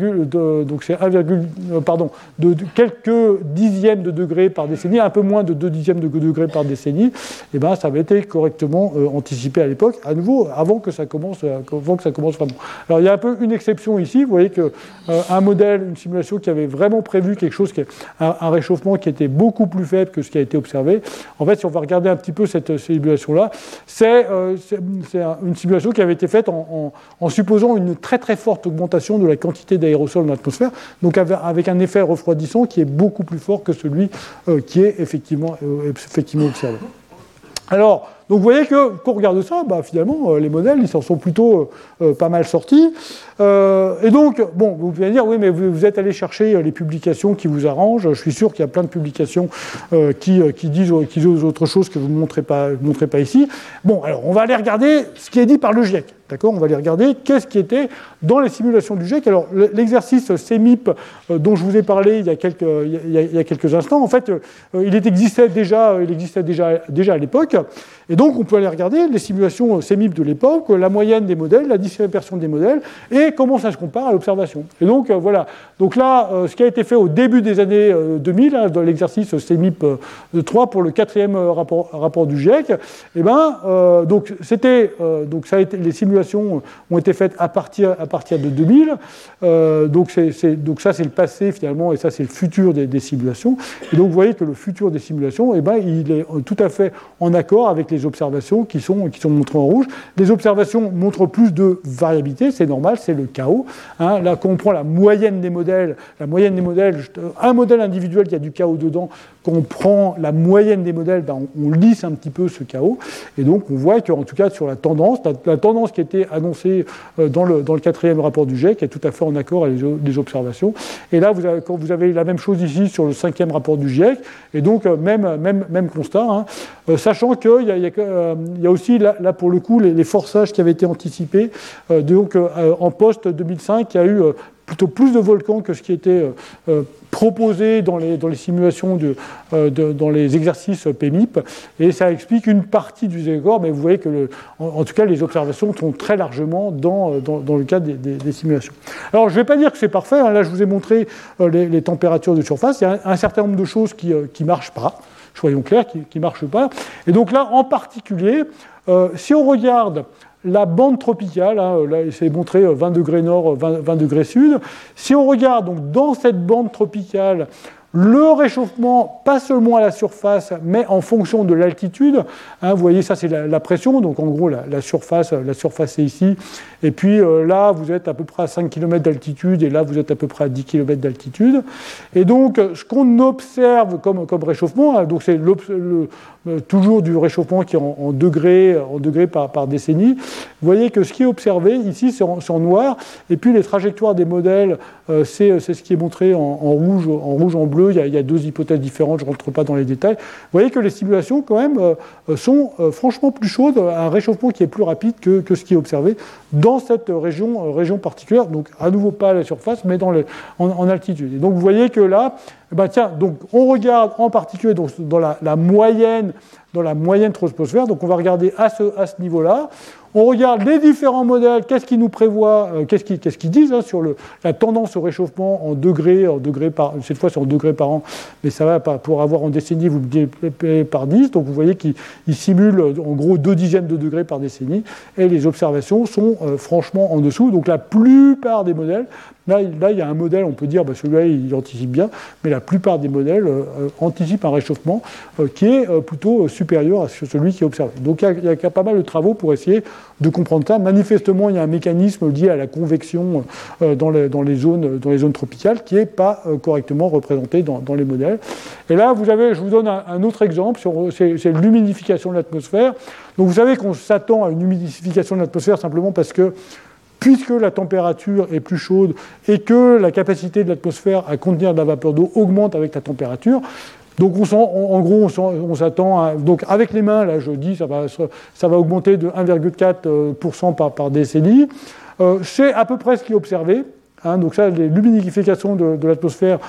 quelques dixièmes de degrés par décennie, un peu moins de 2 dixièmes de degrés par décennie. Et ça avait été correctement anticipé à l'époque, à nouveau, avant que ça commence vraiment. Alors il y a un peu une exception ici, vous voyez qu'un modèle, une simulation qui avait vraiment prévu quelque chose, un réchauffement qui était beaucoup plus faible que ce qui a été observé. En fait, si on va regarder un petit peu cette simulation-là, c'est une simulation qui avait été faite en supposant une très très forte augmentation de la quantité d'aérosol dans l'atmosphère, donc avec un effet refroidissant qui est beaucoup plus fort que celui qui est effectivement observé. Alors, donc vous voyez qu'on regarde ça, finalement, les modèles, ils s'en sont plutôt pas mal sortis. Et donc, vous pouvez dire, oui, mais vous êtes allé chercher les publications qui vous arrangent. Je suis sûr qu'il y a plein de publications qui disent autre chose que vous ne montrez pas ici. Bon, alors, on va aller regarder ce qui est dit par le GIEC. D'accord ? On va aller regarder qu'est-ce qui était dans les simulations du GIEC. Alors, l'exercice CMIP dont je vous ai parlé il y a quelques instants, en fait, il existait déjà à l'époque. Et donc, on peut aller regarder les simulations CMIP de l'époque, la moyenne des modèles, la dispersion des modèles, et comment ça se compare à l'observation. Et donc, voilà. Donc là, ce qui a été fait au début des années 2000, dans l'exercice CMIP 3 pour le 4e rapport du GIEC, donc les simulations ont été faites à partir de 2000. Donc ça, c'est le passé, finalement, et ça, c'est le futur des simulations. Et donc, vous voyez que le futur des simulations, il est tout à fait en accord avec les observations qui sont montrées en rouge. Les observations montrent plus de variabilité, c'est normal, c'est le chaos. Là, quand on prend la moyenne des modèles, un modèle individuel qui a du chaos dedans, quand on prend la moyenne des modèles, on lisse un petit peu ce chaos, et donc on voit qu'en tout cas sur la tendance qui était annoncée dans le 4e rapport du GIEC est tout à fait en accord avec les observations. Et là, vous avez la même chose ici sur le 5e rapport du GIEC, et donc même constat, hein, sachant qu'il y a aussi là pour le coup les forçages qui avaient été anticipés. Donc en post-2005, il y a eu plutôt plus de volcans que ce qui était proposé dans les simulations dans les exercices PMIP, et ça explique une partie du désaccord, mais vous voyez que en tout cas les observations sont très largement dans le cadre des simulations. Alors je ne vais pas dire que c'est parfait, hein. Là je vous ai montré les températures de surface, il y a un certain nombre de choses qui ne marchent pas, soyons clairs, qui ne marchent pas, et donc là en particulier, si on regarde la bande tropicale, hein, là c'est montré 20 degrés nord, 20 degrés sud. Si on regarde donc dans cette bande tropicale le réchauffement, pas seulement à la surface, mais en fonction de l'altitude, hein, vous voyez ça c'est la pression, donc en gros la surface est ici, et puis là vous êtes à peu près à 5 km d'altitude, et là vous êtes à peu près à 10 km d'altitude. Et donc ce qu'on observe comme réchauffement, hein, donc c'est toujours du réchauffement qui est en degrés par décennie. Vous voyez que ce qui est observé ici c'est en noir, et puis les trajectoires des modèles, c'est ce qui est montré en rouge, en bleu. Il y a deux hypothèses différentes, je ne rentre pas dans les détails. Vous voyez que les simulations quand même sont franchement plus chaudes, un réchauffement qui est plus rapide que ce qui est observé dans cette région particulière, donc à nouveau pas à la surface, mais en altitude. Et donc vous voyez que là, donc on regarde en particulier dans la moyenne troposphère, donc on va regarder à ce niveau-là. On regarde les différents modèles, qu'est-ce qu'ils nous prévoient, qu'est-ce qu'ils disent hein, sur la tendance au réchauffement en degrés par, cette fois c'est en degrés par an, mais ça va pas, pour avoir en décennie, vous multipliez par 10, donc vous voyez qu'ils simulent en gros 0,2 de degrés par décennie, et les observations sont franchement en dessous, donc la plupart des modèles, là il y a un modèle, on peut dire, celui-là il anticipe bien, mais la plupart des modèles anticipent un réchauffement qui est plutôt supérieur à celui qui est observé. Donc il y a pas mal de travaux pour essayer de comprendre ça. Manifestement, il y a un mécanisme lié à la convection dans les zones tropicales qui n'est pas correctement représenté dans les modèles. Et là, je vous donne un autre exemple, c'est l'humidification de l'atmosphère. Donc vous savez qu'on s'attend à une humidification de l'atmosphère simplement parce que puisque la température est plus chaude et que la capacité de l'atmosphère à contenir de la vapeur d'eau augmente avec la température, donc on s'attend donc avec les mains, là je dis, ça va augmenter de 1,4% par décennie. C'est à peu près ce qui est observé. Hein, donc ça, l'humidification de l'atmosphère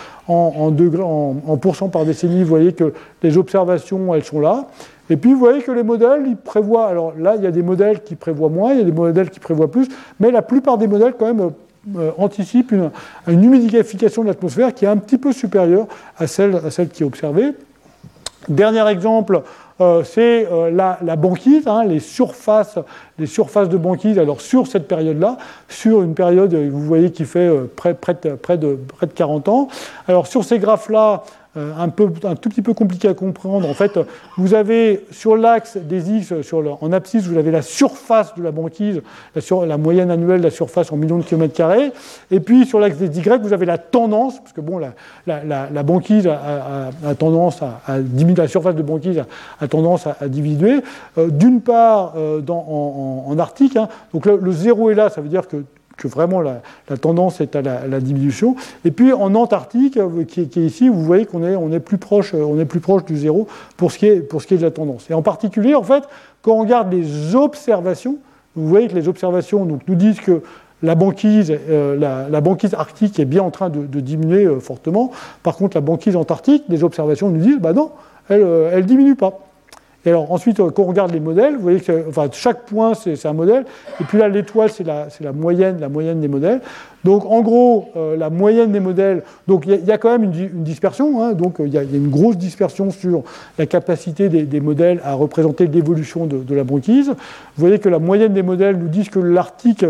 en pourcent par décennie, vous voyez que les observations, elles sont là. Et puis vous voyez que les modèles, ils prévoient, alors là il y a des modèles qui prévoient moins, il y a des modèles qui prévoient plus, mais la plupart des modèles quand même anticipe une humidification de l'atmosphère qui est un petit peu supérieure à celle qui est observée. Dernier exemple, c'est la banquise, hein, les surfaces de banquise. Alors sur cette période-là, sur une période, vous voyez, qui fait près de 40 ans. Alors sur ces graphes-là, un tout petit peu compliqué à comprendre. En fait, vous avez sur l'axe des X, en abscisse, vous avez la surface de la banquise, la moyenne annuelle de la surface en millions de kilomètres carrés. Et puis sur l'axe des Y, vous avez la tendance, parce que bon, la banquise a tendance à diminuer, la surface de banquise a tendance à diminuer. D'une part, en Arctique, hein, donc le zéro est là, ça veut dire que vraiment la tendance est à la diminution. Et puis en Antarctique, qui est ici, vous voyez qu'on est plus proche du zéro pour ce qui est de la tendance. Et en particulier, en fait, quand on regarde les observations, vous voyez que les observations nous disent que la banquise arctique est bien en train de diminuer fortement. Par contre, la banquise antarctique, les observations nous disent, non, elle diminue pas. Et alors ensuite, quand on regarde les modèles, vous voyez que chaque point c'est un modèle, et puis là l'étoile c'est la moyenne des modèles. Donc en gros, la moyenne des modèles, donc il y a quand même une dispersion, hein, donc il y a une grosse dispersion sur la capacité des modèles à représenter l'évolution de la banquise. Vous voyez que la moyenne des modèles nous disent que l'Arctique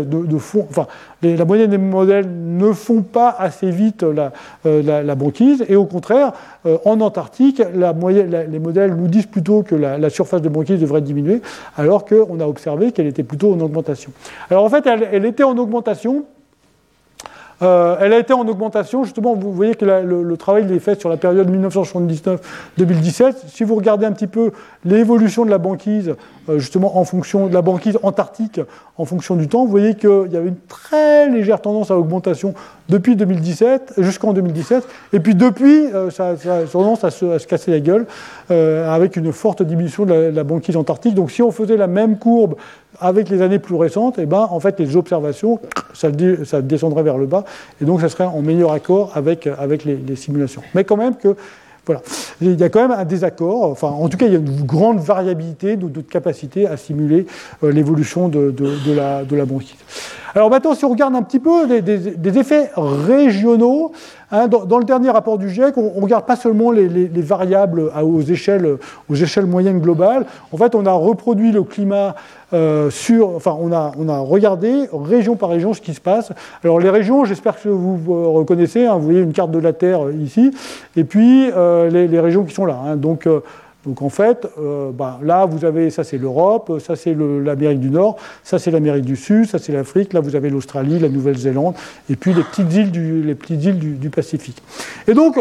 la moyenne des modèles ne font pas assez vite la banquise, et au contraire, en Antarctique, les modèles nous disent plutôt que la surface de banquise devrait diminuer, alors qu'on a observé qu'elle était plutôt en augmentation. Alors en fait, elle était en augmentation Elle a été en augmentation, justement, vous voyez que le travail il est fait sur la période 1979-2017. Si vous regardez un petit peu l'évolution de la banquise, justement en fonction de la banquise antarctique, en fonction du temps, vous voyez qu'il y avait une très légère tendance à l'augmentation depuis 2017 jusqu'en 2017, et puis depuis, ça a tendance à se casser la gueule, avec une forte diminution de la banquise antarctique. Donc si on faisait la même courbe avec les années plus récentes, eh ben, en fait, les observations, ça descendrait vers le bas, et donc ça serait en meilleur accord avec les simulations. Mais quand même que, voilà, il y a quand même un désaccord, enfin, en tout cas, il y a une grande variabilité de notre capacité à simuler l'évolution de la banquise. Alors maintenant, si on regarde un petit peu des effets régionaux, hein, dans le dernier rapport du GIEC, on ne regarde pas seulement les variables aux échelles moyennes globales. En fait, on a reproduit le climat on a regardé région par région ce qui se passe. Alors les régions, j'espère que vous reconnaissez, hein, vous voyez une carte de la Terre ici, et puis les régions qui sont là. Hein, donc en fait, là vous avez, ça c'est l'Europe, ça c'est l'Amérique du Nord, ça c'est l'Amérique du Sud, ça c'est l'Afrique, là vous avez l'Australie, la Nouvelle-Zélande, et puis les petites îles du Pacifique. Et donc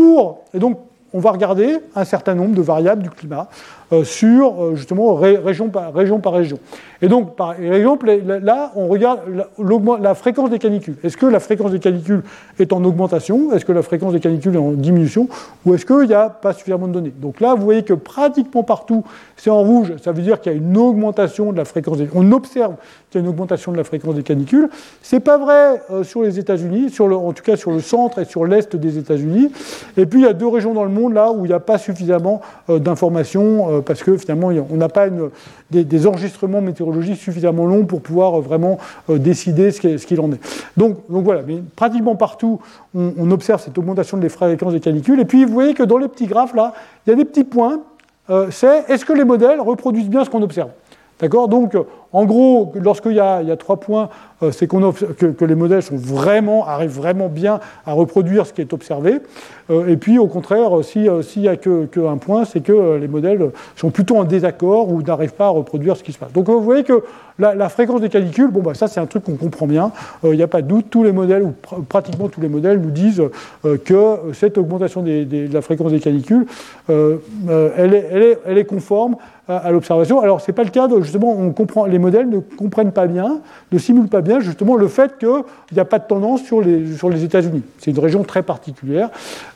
on va regarder un certain nombre de variables du climat sur justement région par région. Et donc, par exemple, là, on regarde la fréquence des canicules. Est-ce que la fréquence des canicules est en augmentation? Est-ce que la fréquence des canicules est en diminution? Ou est-ce qu'il n'y a pas suffisamment de données? Donc là, vous voyez que pratiquement partout, c'est en rouge, ça veut dire qu'il y a une augmentation de la fréquence on observe qu'il y a une augmentation de la fréquence des canicules. C'est pas vrai sur les États-Unis, en tout cas sur le centre et sur l'est des États-Unis. Et puis, il y a 2 régions dans le monde, là, où il n'y a pas suffisamment d'informations, parce que finalement, on n'a pas des enregistrements météorologiques suffisamment longs pour pouvoir vraiment décider ce qu'il en est. Donc voilà, mais pratiquement partout, on observe cette augmentation des fréquences des canicules. Et puis, vous voyez que dans les petits graphes, là, il y a des petits points. Est-ce que les modèles reproduisent bien ce qu'on observe? D'accord? Donc, en gros, lorsqu'il y a 3 points, c'est que les modèles arrivent vraiment bien à reproduire ce qui est observé. Et puis, au contraire, s'il n'y a qu'un point, c'est que les modèles sont plutôt en désaccord ou n'arrivent pas à reproduire ce qui se passe. Donc, vous voyez que la fréquence des canicules, ça, c'est un truc qu'on comprend bien. Il n'y a pas de doute, tous les modèles, ou pratiquement tous les modèles, nous disent que cette augmentation de la fréquence des canicules, elle est conforme à l'observation. Alors, ce n'est pas le cas, justement, les modèles ne comprennent pas bien, ne simulent pas bien, justement, le fait qu'il n'y a pas de tendance sur les États-Unis. C'est une région très particulière,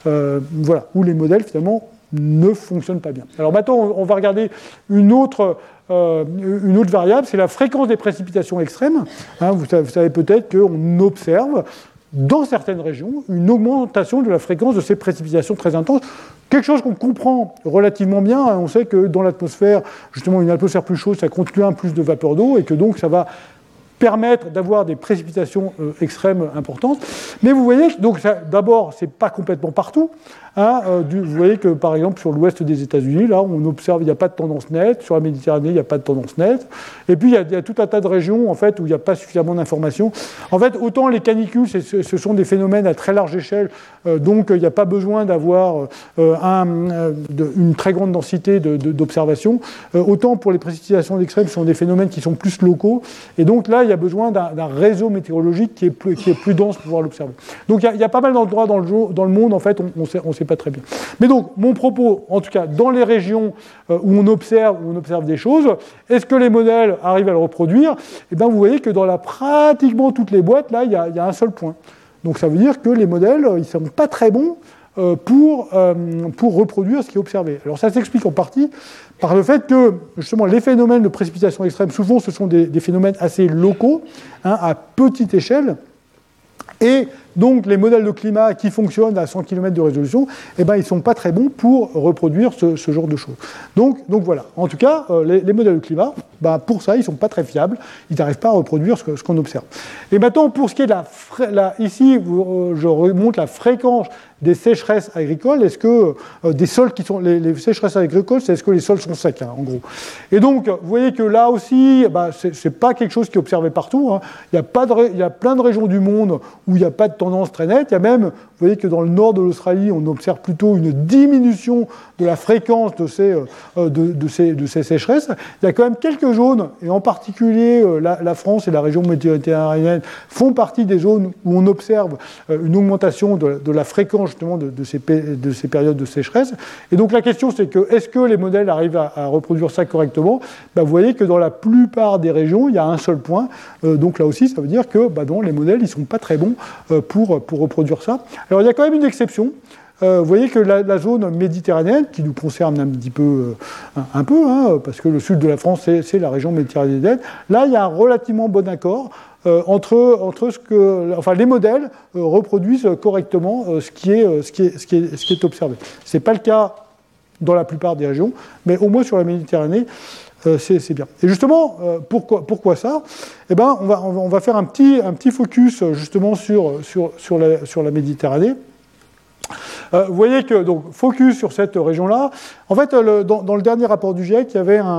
où les modèles, finalement, ne fonctionnent pas bien. Alors maintenant, on va regarder une autre variable, c'est la fréquence des précipitations extrêmes. Hein, vous savez peut-être qu'on observe, dans certaines régions, une augmentation de la fréquence de ces précipitations très intenses. Quelque chose qu'on comprend relativement bien. On sait que dans l'atmosphère, justement, une atmosphère plus chaude, ça contient plus de vapeur d'eau, et que donc ça va permettre d'avoir des précipitations extrêmes importantes. Mais vous voyez, donc d'abord, c'est pas complètement partout. Hein, vous voyez que, par exemple, sur l'ouest des États-Unis, là, on observe qu'il n'y a pas de tendance nette. Sur la Méditerranée, il n'y a pas de tendance nette. Et puis, il y a tout un tas de régions, en fait, où il n'y a pas suffisamment d'informations. En fait, autant les canicules, ce sont des phénomènes à très large échelle, donc il n'y a pas besoin d'avoir une très grande densité d'observations. Autant pour les précipitations extrêmes, ce sont des phénomènes qui sont plus locaux. Et donc là, il y a besoin d'un réseau météorologique qui est plus dense pour pouvoir l'observer. Donc il y a pas mal d'endroits dans le monde, en fait, on sait pas très bien. Mais donc, mon propos, en tout cas, dans les régions où on observe des choses, est-ce que les modèles arrivent à le reproduire? Eh bien, vous voyez que dans pratiquement toutes les boîtes, là, il y a un seul point. Donc ça veut dire que les modèles, ils ne sont pas très bons pour reproduire ce qui est observé. Alors ça s'explique en partie par le fait que, justement, les phénomènes de précipitation extrême, souvent, ce sont des phénomènes assez locaux, hein, à petite échelle. Et donc, les modèles de climat qui fonctionnent à 100 km de résolution, eh ben, ils ne sont pas très bons pour reproduire ce genre de choses. Donc voilà. En tout cas, les modèles de climat, pour ça, ils ne sont pas très fiables. Ils n'arrivent pas à reproduire ce qu'on observe. Et maintenant, pour ce qui est de ici, je remonte la fréquence des sécheresses agricoles. Est-ce que des sols qui sont... Les sécheresses agricoles, c'est est-ce que les sols sont secs, hein, en gros. Et donc, vous voyez que là aussi, ce n'est pas quelque chose qui est observé partout. Hein. Il y a plein de régions du monde où il n'y a pas de tendance très nette. Il y a même, vous voyez que dans le nord de l'Australie, on observe plutôt une diminution de la fréquence de ces sécheresses. Il y a quand même quelques zones, et en particulier la France et la région méditerranéenne font partie des zones où on observe une augmentation de la fréquence justement de ces périodes de sécheresse. Et donc la question c'est que est-ce que les modèles arrivent à reproduire ça correctement? Vous voyez que dans la plupart des régions, il y a un seul point. Donc là aussi, ça veut dire que non, les modèles ils sont pas très bons pour reproduire ça. Alors il y a quand même une exception. Vous voyez que la zone méditerranéenne, qui nous concerne un petit peu, parce que le sud de la France, c'est la région méditerranéenne, là, il y a un relativement bon accord entre ce que... Enfin, les modèles reproduisent correctement ce qui est observé. Ce n'est pas le cas dans la plupart des régions, mais au moins sur la Méditerranée, c'est bien. Et justement, pourquoi ça? Eh ben, on va faire un petit focus justement sur la Méditerranée. Vous voyez que, donc, focus sur cette région-là. En fait, dans le dernier rapport du GIEC, il y avait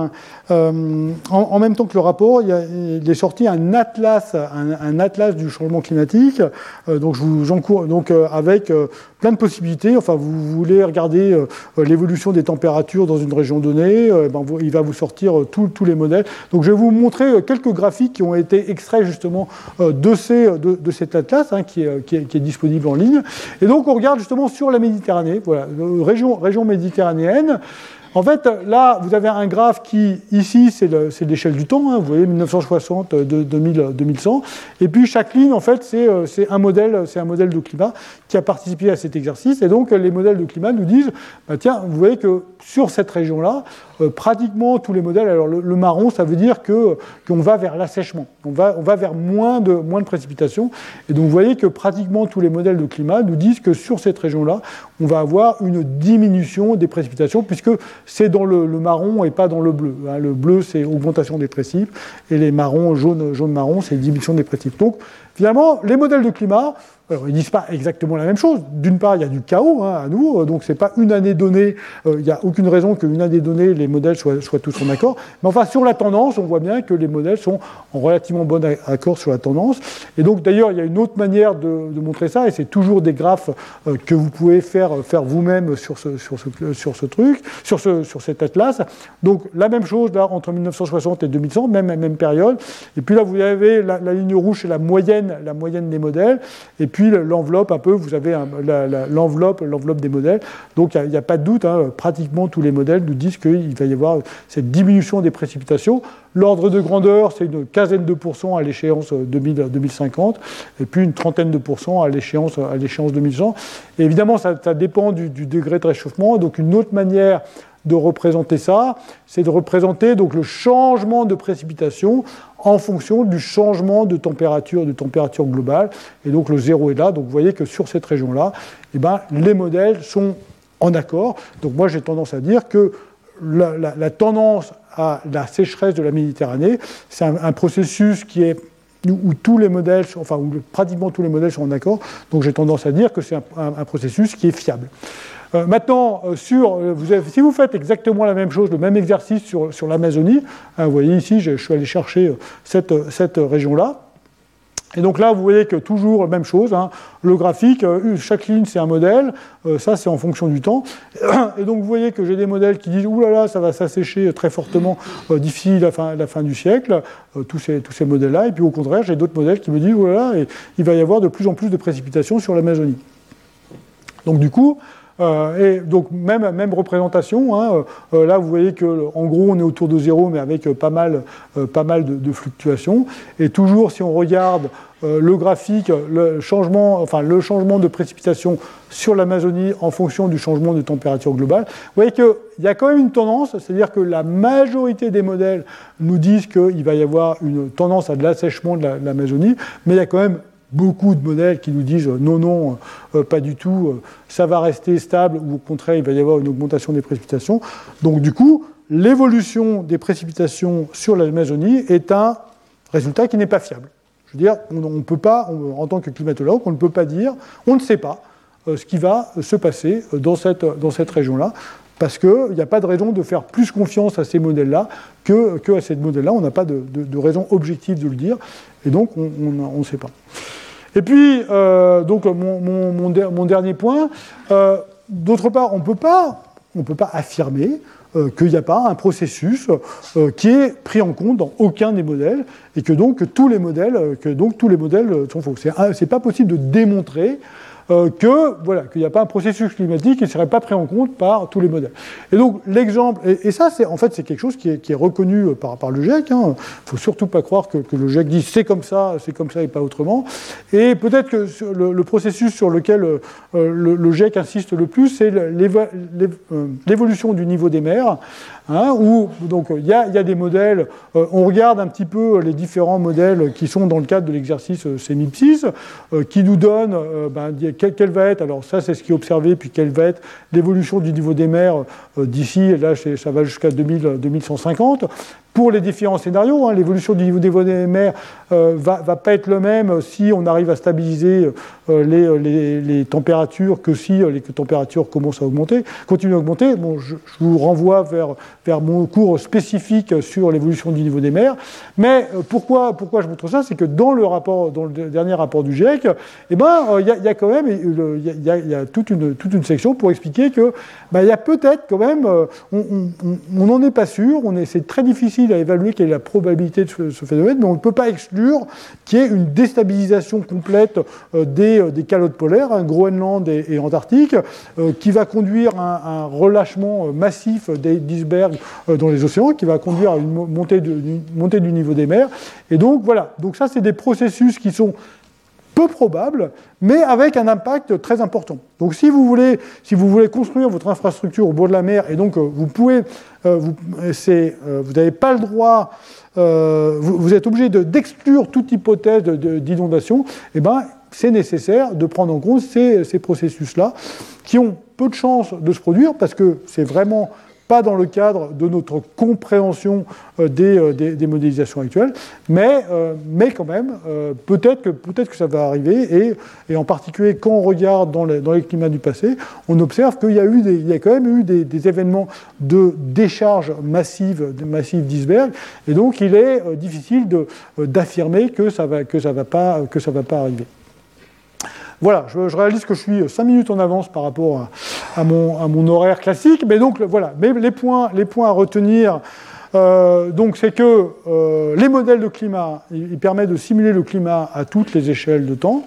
en même temps que le rapport, il est sorti un atlas du changement climatique. Donc, je vous encourage, avec plein de possibilités. Enfin, vous voulez regarder l'évolution des températures dans une région donnée, il va vous sortir tous les modèles. Donc, je vais vous montrer quelques graphiques qui ont été extraits justement de cet atlas qui est disponible en ligne. Et donc, on regarde justement sur la Méditerranée, voilà, région méditerranéenne. En fait, là, vous avez un graphe qui, ici, c'est l'échelle du temps, vous voyez, 1960, 2100. Et puis, chaque ligne, en fait, c'est un modèle de climat qui a participé à cet exercice. Et donc, les modèles de climat nous disent, tiens, vous voyez que sur cette région-là, pratiquement tous les modèles, alors le marron, ça veut dire qu'on va vers l'assèchement. On va vers moins de précipitations. Et donc, vous voyez que pratiquement tous les modèles de climat nous disent que sur cette région-là, on va avoir une diminution des précipitations, puisque c'est dans le marron et pas dans le bleu. Le bleu, c'est augmentation des précipes, et les marrons, jaune-marron, c'est diminution des précipes. Donc, finalement, les modèles de climat, alors, ils ne disent pas exactement la même chose. D'une part, il y a du chaos à nous, donc ce n'est pas une année donnée, il n'y a aucune raison qu'une année donnée, les modèles soient tous en accord. Mais enfin, sur la tendance, on voit bien que les modèles sont en relativement bon accord sur la tendance. Et donc, d'ailleurs, il y a une autre manière de montrer ça, et c'est toujours des graphes que vous pouvez faire vous-même sur cet atlas. Donc, la même chose, là, entre 1960 et 2100, même période. Et puis là, vous avez la ligne rouge, c'est la moyenne des modèles. Et puis l'enveloppe, un peu, vous avez l'enveloppe des modèles. Donc il n'y a pas de doute, pratiquement tous les modèles nous disent qu'il va y avoir cette diminution des précipitations. L'ordre de grandeur, c'est une quinzaine de % à l'échéance 2050, et puis une trentaine de % à l'échéance 2100. Et évidemment, ça dépend du degré de réchauffement. Donc une autre manière de représenter ça, c'est de représenter donc le changement de précipitation en fonction du changement de température globale. Et donc le zéro est là. Donc vous voyez que sur cette région-là, les modèles sont en accord. Donc moi j'ai tendance à dire que la tendance à la sécheresse de la Méditerranée, c'est un processus qui est où tous les modèles, où pratiquement tous les modèles sont en accord. Donc j'ai tendance à dire que c'est un processus qui est fiable. Maintenant, si vous faites exactement la même chose, le même exercice sur l'Amazonie, vous voyez ici, je suis allé chercher cette région-là. Et donc là, vous voyez que toujours la même chose, le graphique, chaque ligne c'est un modèle, ça c'est en fonction du temps. Et donc vous voyez que j'ai des modèles qui disent « Ouh là là, ça va s'assécher très fortement d'ici la fin du siècle », tous ces modèles-là. Et puis au contraire, j'ai d'autres modèles qui me disent « Ouh là là, il va y avoir de plus en plus de précipitations sur l'Amazonie ». Donc du coup, et donc même représentation, là vous voyez que en gros on est autour de zéro mais avec pas mal de fluctuations, et toujours si on regarde le graphique, le changement de précipitation sur l'Amazonie en fonction du changement de température globale, vous voyez qu'il y a quand même une tendance, c'est-à-dire que la majorité des modèles nous disent qu'il va y avoir une tendance à de l'assèchement de l'Amazonie, mais il y a quand même beaucoup de modèles qui nous disent non, pas du tout, ça va rester stable, ou au contraire, il va y avoir une augmentation des précipitations. Donc du coup, l'évolution des précipitations sur l'Amazonie est un résultat qui n'est pas fiable. Je veux dire, on ne peut pas, en tant que climatologue, on ne peut pas dire, on ne sait pas ce qui va se passer dans cette région-là, parce qu'il n'y a pas de raison de faire plus confiance à ces modèles-là qu'à ces modèles-là. On n'a pas de raison objective de le dire, et donc on ne sait pas. Et puis, donc mon dernier point, d'autre part, on ne peut pas affirmer qu'il n'y a pas un processus qui est pris en compte dans aucun des modèles, et que donc tous les modèles sont faux. C'est pas possible de démontrer qu'il n'y a pas un processus climatique qui ne serait pas pris en compte par tous les modèles. Et donc l'exemple, et ça c'est quelque chose qui est reconnu par le GIEC. Il ne faut surtout pas croire que le GIEC dit c'est comme ça et pas autrement. Et peut-être que le processus sur lequel le GIEC insiste le plus, c'est l'évolution du niveau des mers. Où donc il y a des modèles, on regarde un petit peu les différents modèles qui sont dans le cadre de l'exercice CEMIP6, qui nous donnent quelle va être, alors ça c'est ce qui est observé, puis quelle va être l'évolution du niveau des mers d'ici, et là ça va jusqu'à 2150. Pour les différents scénarios, l'évolution du niveau des mers va pas être le même si on arrive à stabiliser les températures que si les températures continuent à augmenter. Bon, je vous renvoie vers mon cours spécifique sur l'évolution du niveau des mers. Mais pourquoi je montre ça, c'est que dans le dernier rapport du GIEC, il y a quand même toute une section pour expliquer que il y a peut-être quand même, on n'en est pas sûr, c'est très difficile à évaluer quelle est la probabilité de ce phénomène, mais on ne peut pas exclure qu'il y ait une déstabilisation complète des calottes polaires, Groenland et Antarctique, qui va conduire à un relâchement massif des icebergs dans les océans, qui va conduire à une montée du niveau des mers. Et donc voilà, donc ça c'est des processus qui sont peu probable, mais avec un impact très important. Donc si vous voulez construire votre infrastructure au bord de la mer, et donc vous n'avez pas le droit, vous êtes obligé d'exclure toute hypothèse d'inondation, c'est nécessaire de prendre en compte ces processus-là, qui ont peu de chances de se produire, parce que c'est vraiment pas dans le cadre de notre compréhension des modélisations actuelles, mais quand même, peut-être que ça va arriver, et en particulier quand on regarde dans les climats du passé, on observe qu'il y a quand même eu des événements de décharge massive d'icebergs, et donc il est difficile d'affirmer que ça va pas arriver. Voilà, je réalise que je suis 5 minutes en avance par rapport à mon horaire classique, mais donc voilà. Mais les points à retenir, donc c'est que les modèles de climat, ils permettent de simuler le climat à toutes les échelles de temps.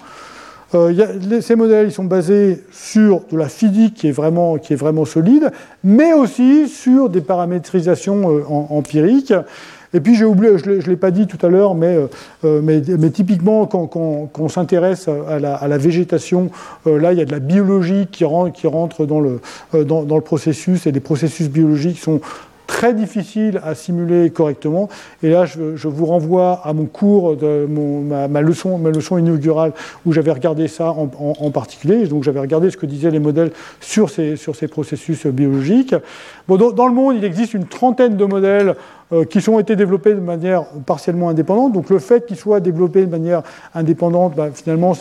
Ces modèles, ils sont basés sur de la physique qui est vraiment solide, mais aussi sur des paramétrisations empiriques. Et puis j'ai oublié, je ne l'ai pas dit tout à l'heure, mais typiquement quand on s'intéresse à la végétation, là il y a de la biologie qui rentre dans le processus, et les processus biologiques sont très difficile à simuler correctement. Et là, je vous renvoie à mon cours, ma leçon inaugurale, où j'avais regardé ça en particulier. Donc, j'avais regardé ce que disaient les modèles sur ces processus biologiques. Bon, dans le monde, il existe une trentaine de modèles qui ont été développés de manière partiellement indépendante. Donc le fait qu'ils soient développés de manière indépendante, finalement,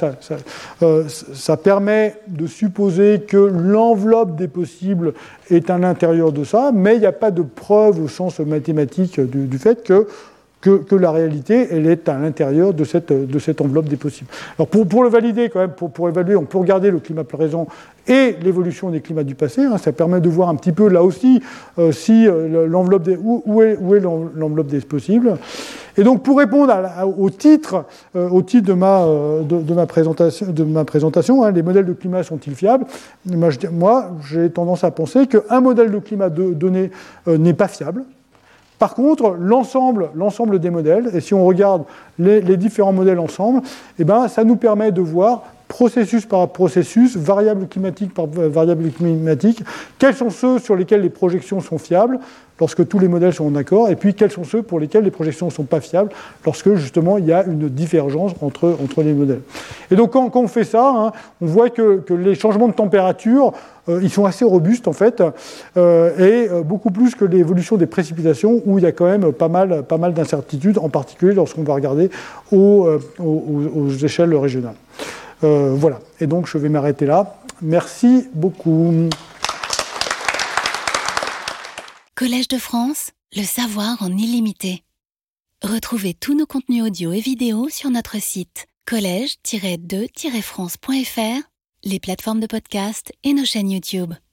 ça permet de supposer que l'enveloppe des possibles est à l'intérieur de ça, mais il n'y a pas de preuve au sens mathématique du fait que la réalité, elle est à l'intérieur de cette enveloppe des possibles. Alors pour le valider, quand même, pour évaluer, on peut regarder le climat présent et l'évolution des climats du passé. Ça permet de voir un petit peu, là aussi, si l'enveloppe où est l'enveloppe des possibles. Et donc, pour répondre au titre de ma présentation, les modèles de climat sont-ils fiables ? Moi, j'ai tendance à penser qu'un modèle de climat donné n'est pas fiable. Par contre, l'ensemble des modèles, et si on regarde les différents modèles ensemble, ça nous permet de voir processus par processus, variable climatique par variable climatique, quels sont ceux sur lesquels les projections sont fiables lorsque tous les modèles sont en accord, et puis quels sont ceux pour lesquels les projections ne sont pas fiables lorsque justement il y a une divergence entre les modèles. Et donc quand on fait ça, on voit que les changements de température, ils sont assez robustes en fait, et beaucoup plus que l'évolution des précipitations, où il y a quand même pas mal d'incertitudes, en particulier lorsqu'on va regarder aux échelles régionales. Voilà, et donc je vais m'arrêter là. Merci beaucoup. Collège de France, le savoir en illimité. Retrouvez tous nos contenus audio et vidéo sur notre site collège-2-france.fr, les plateformes de podcast et nos chaînes YouTube.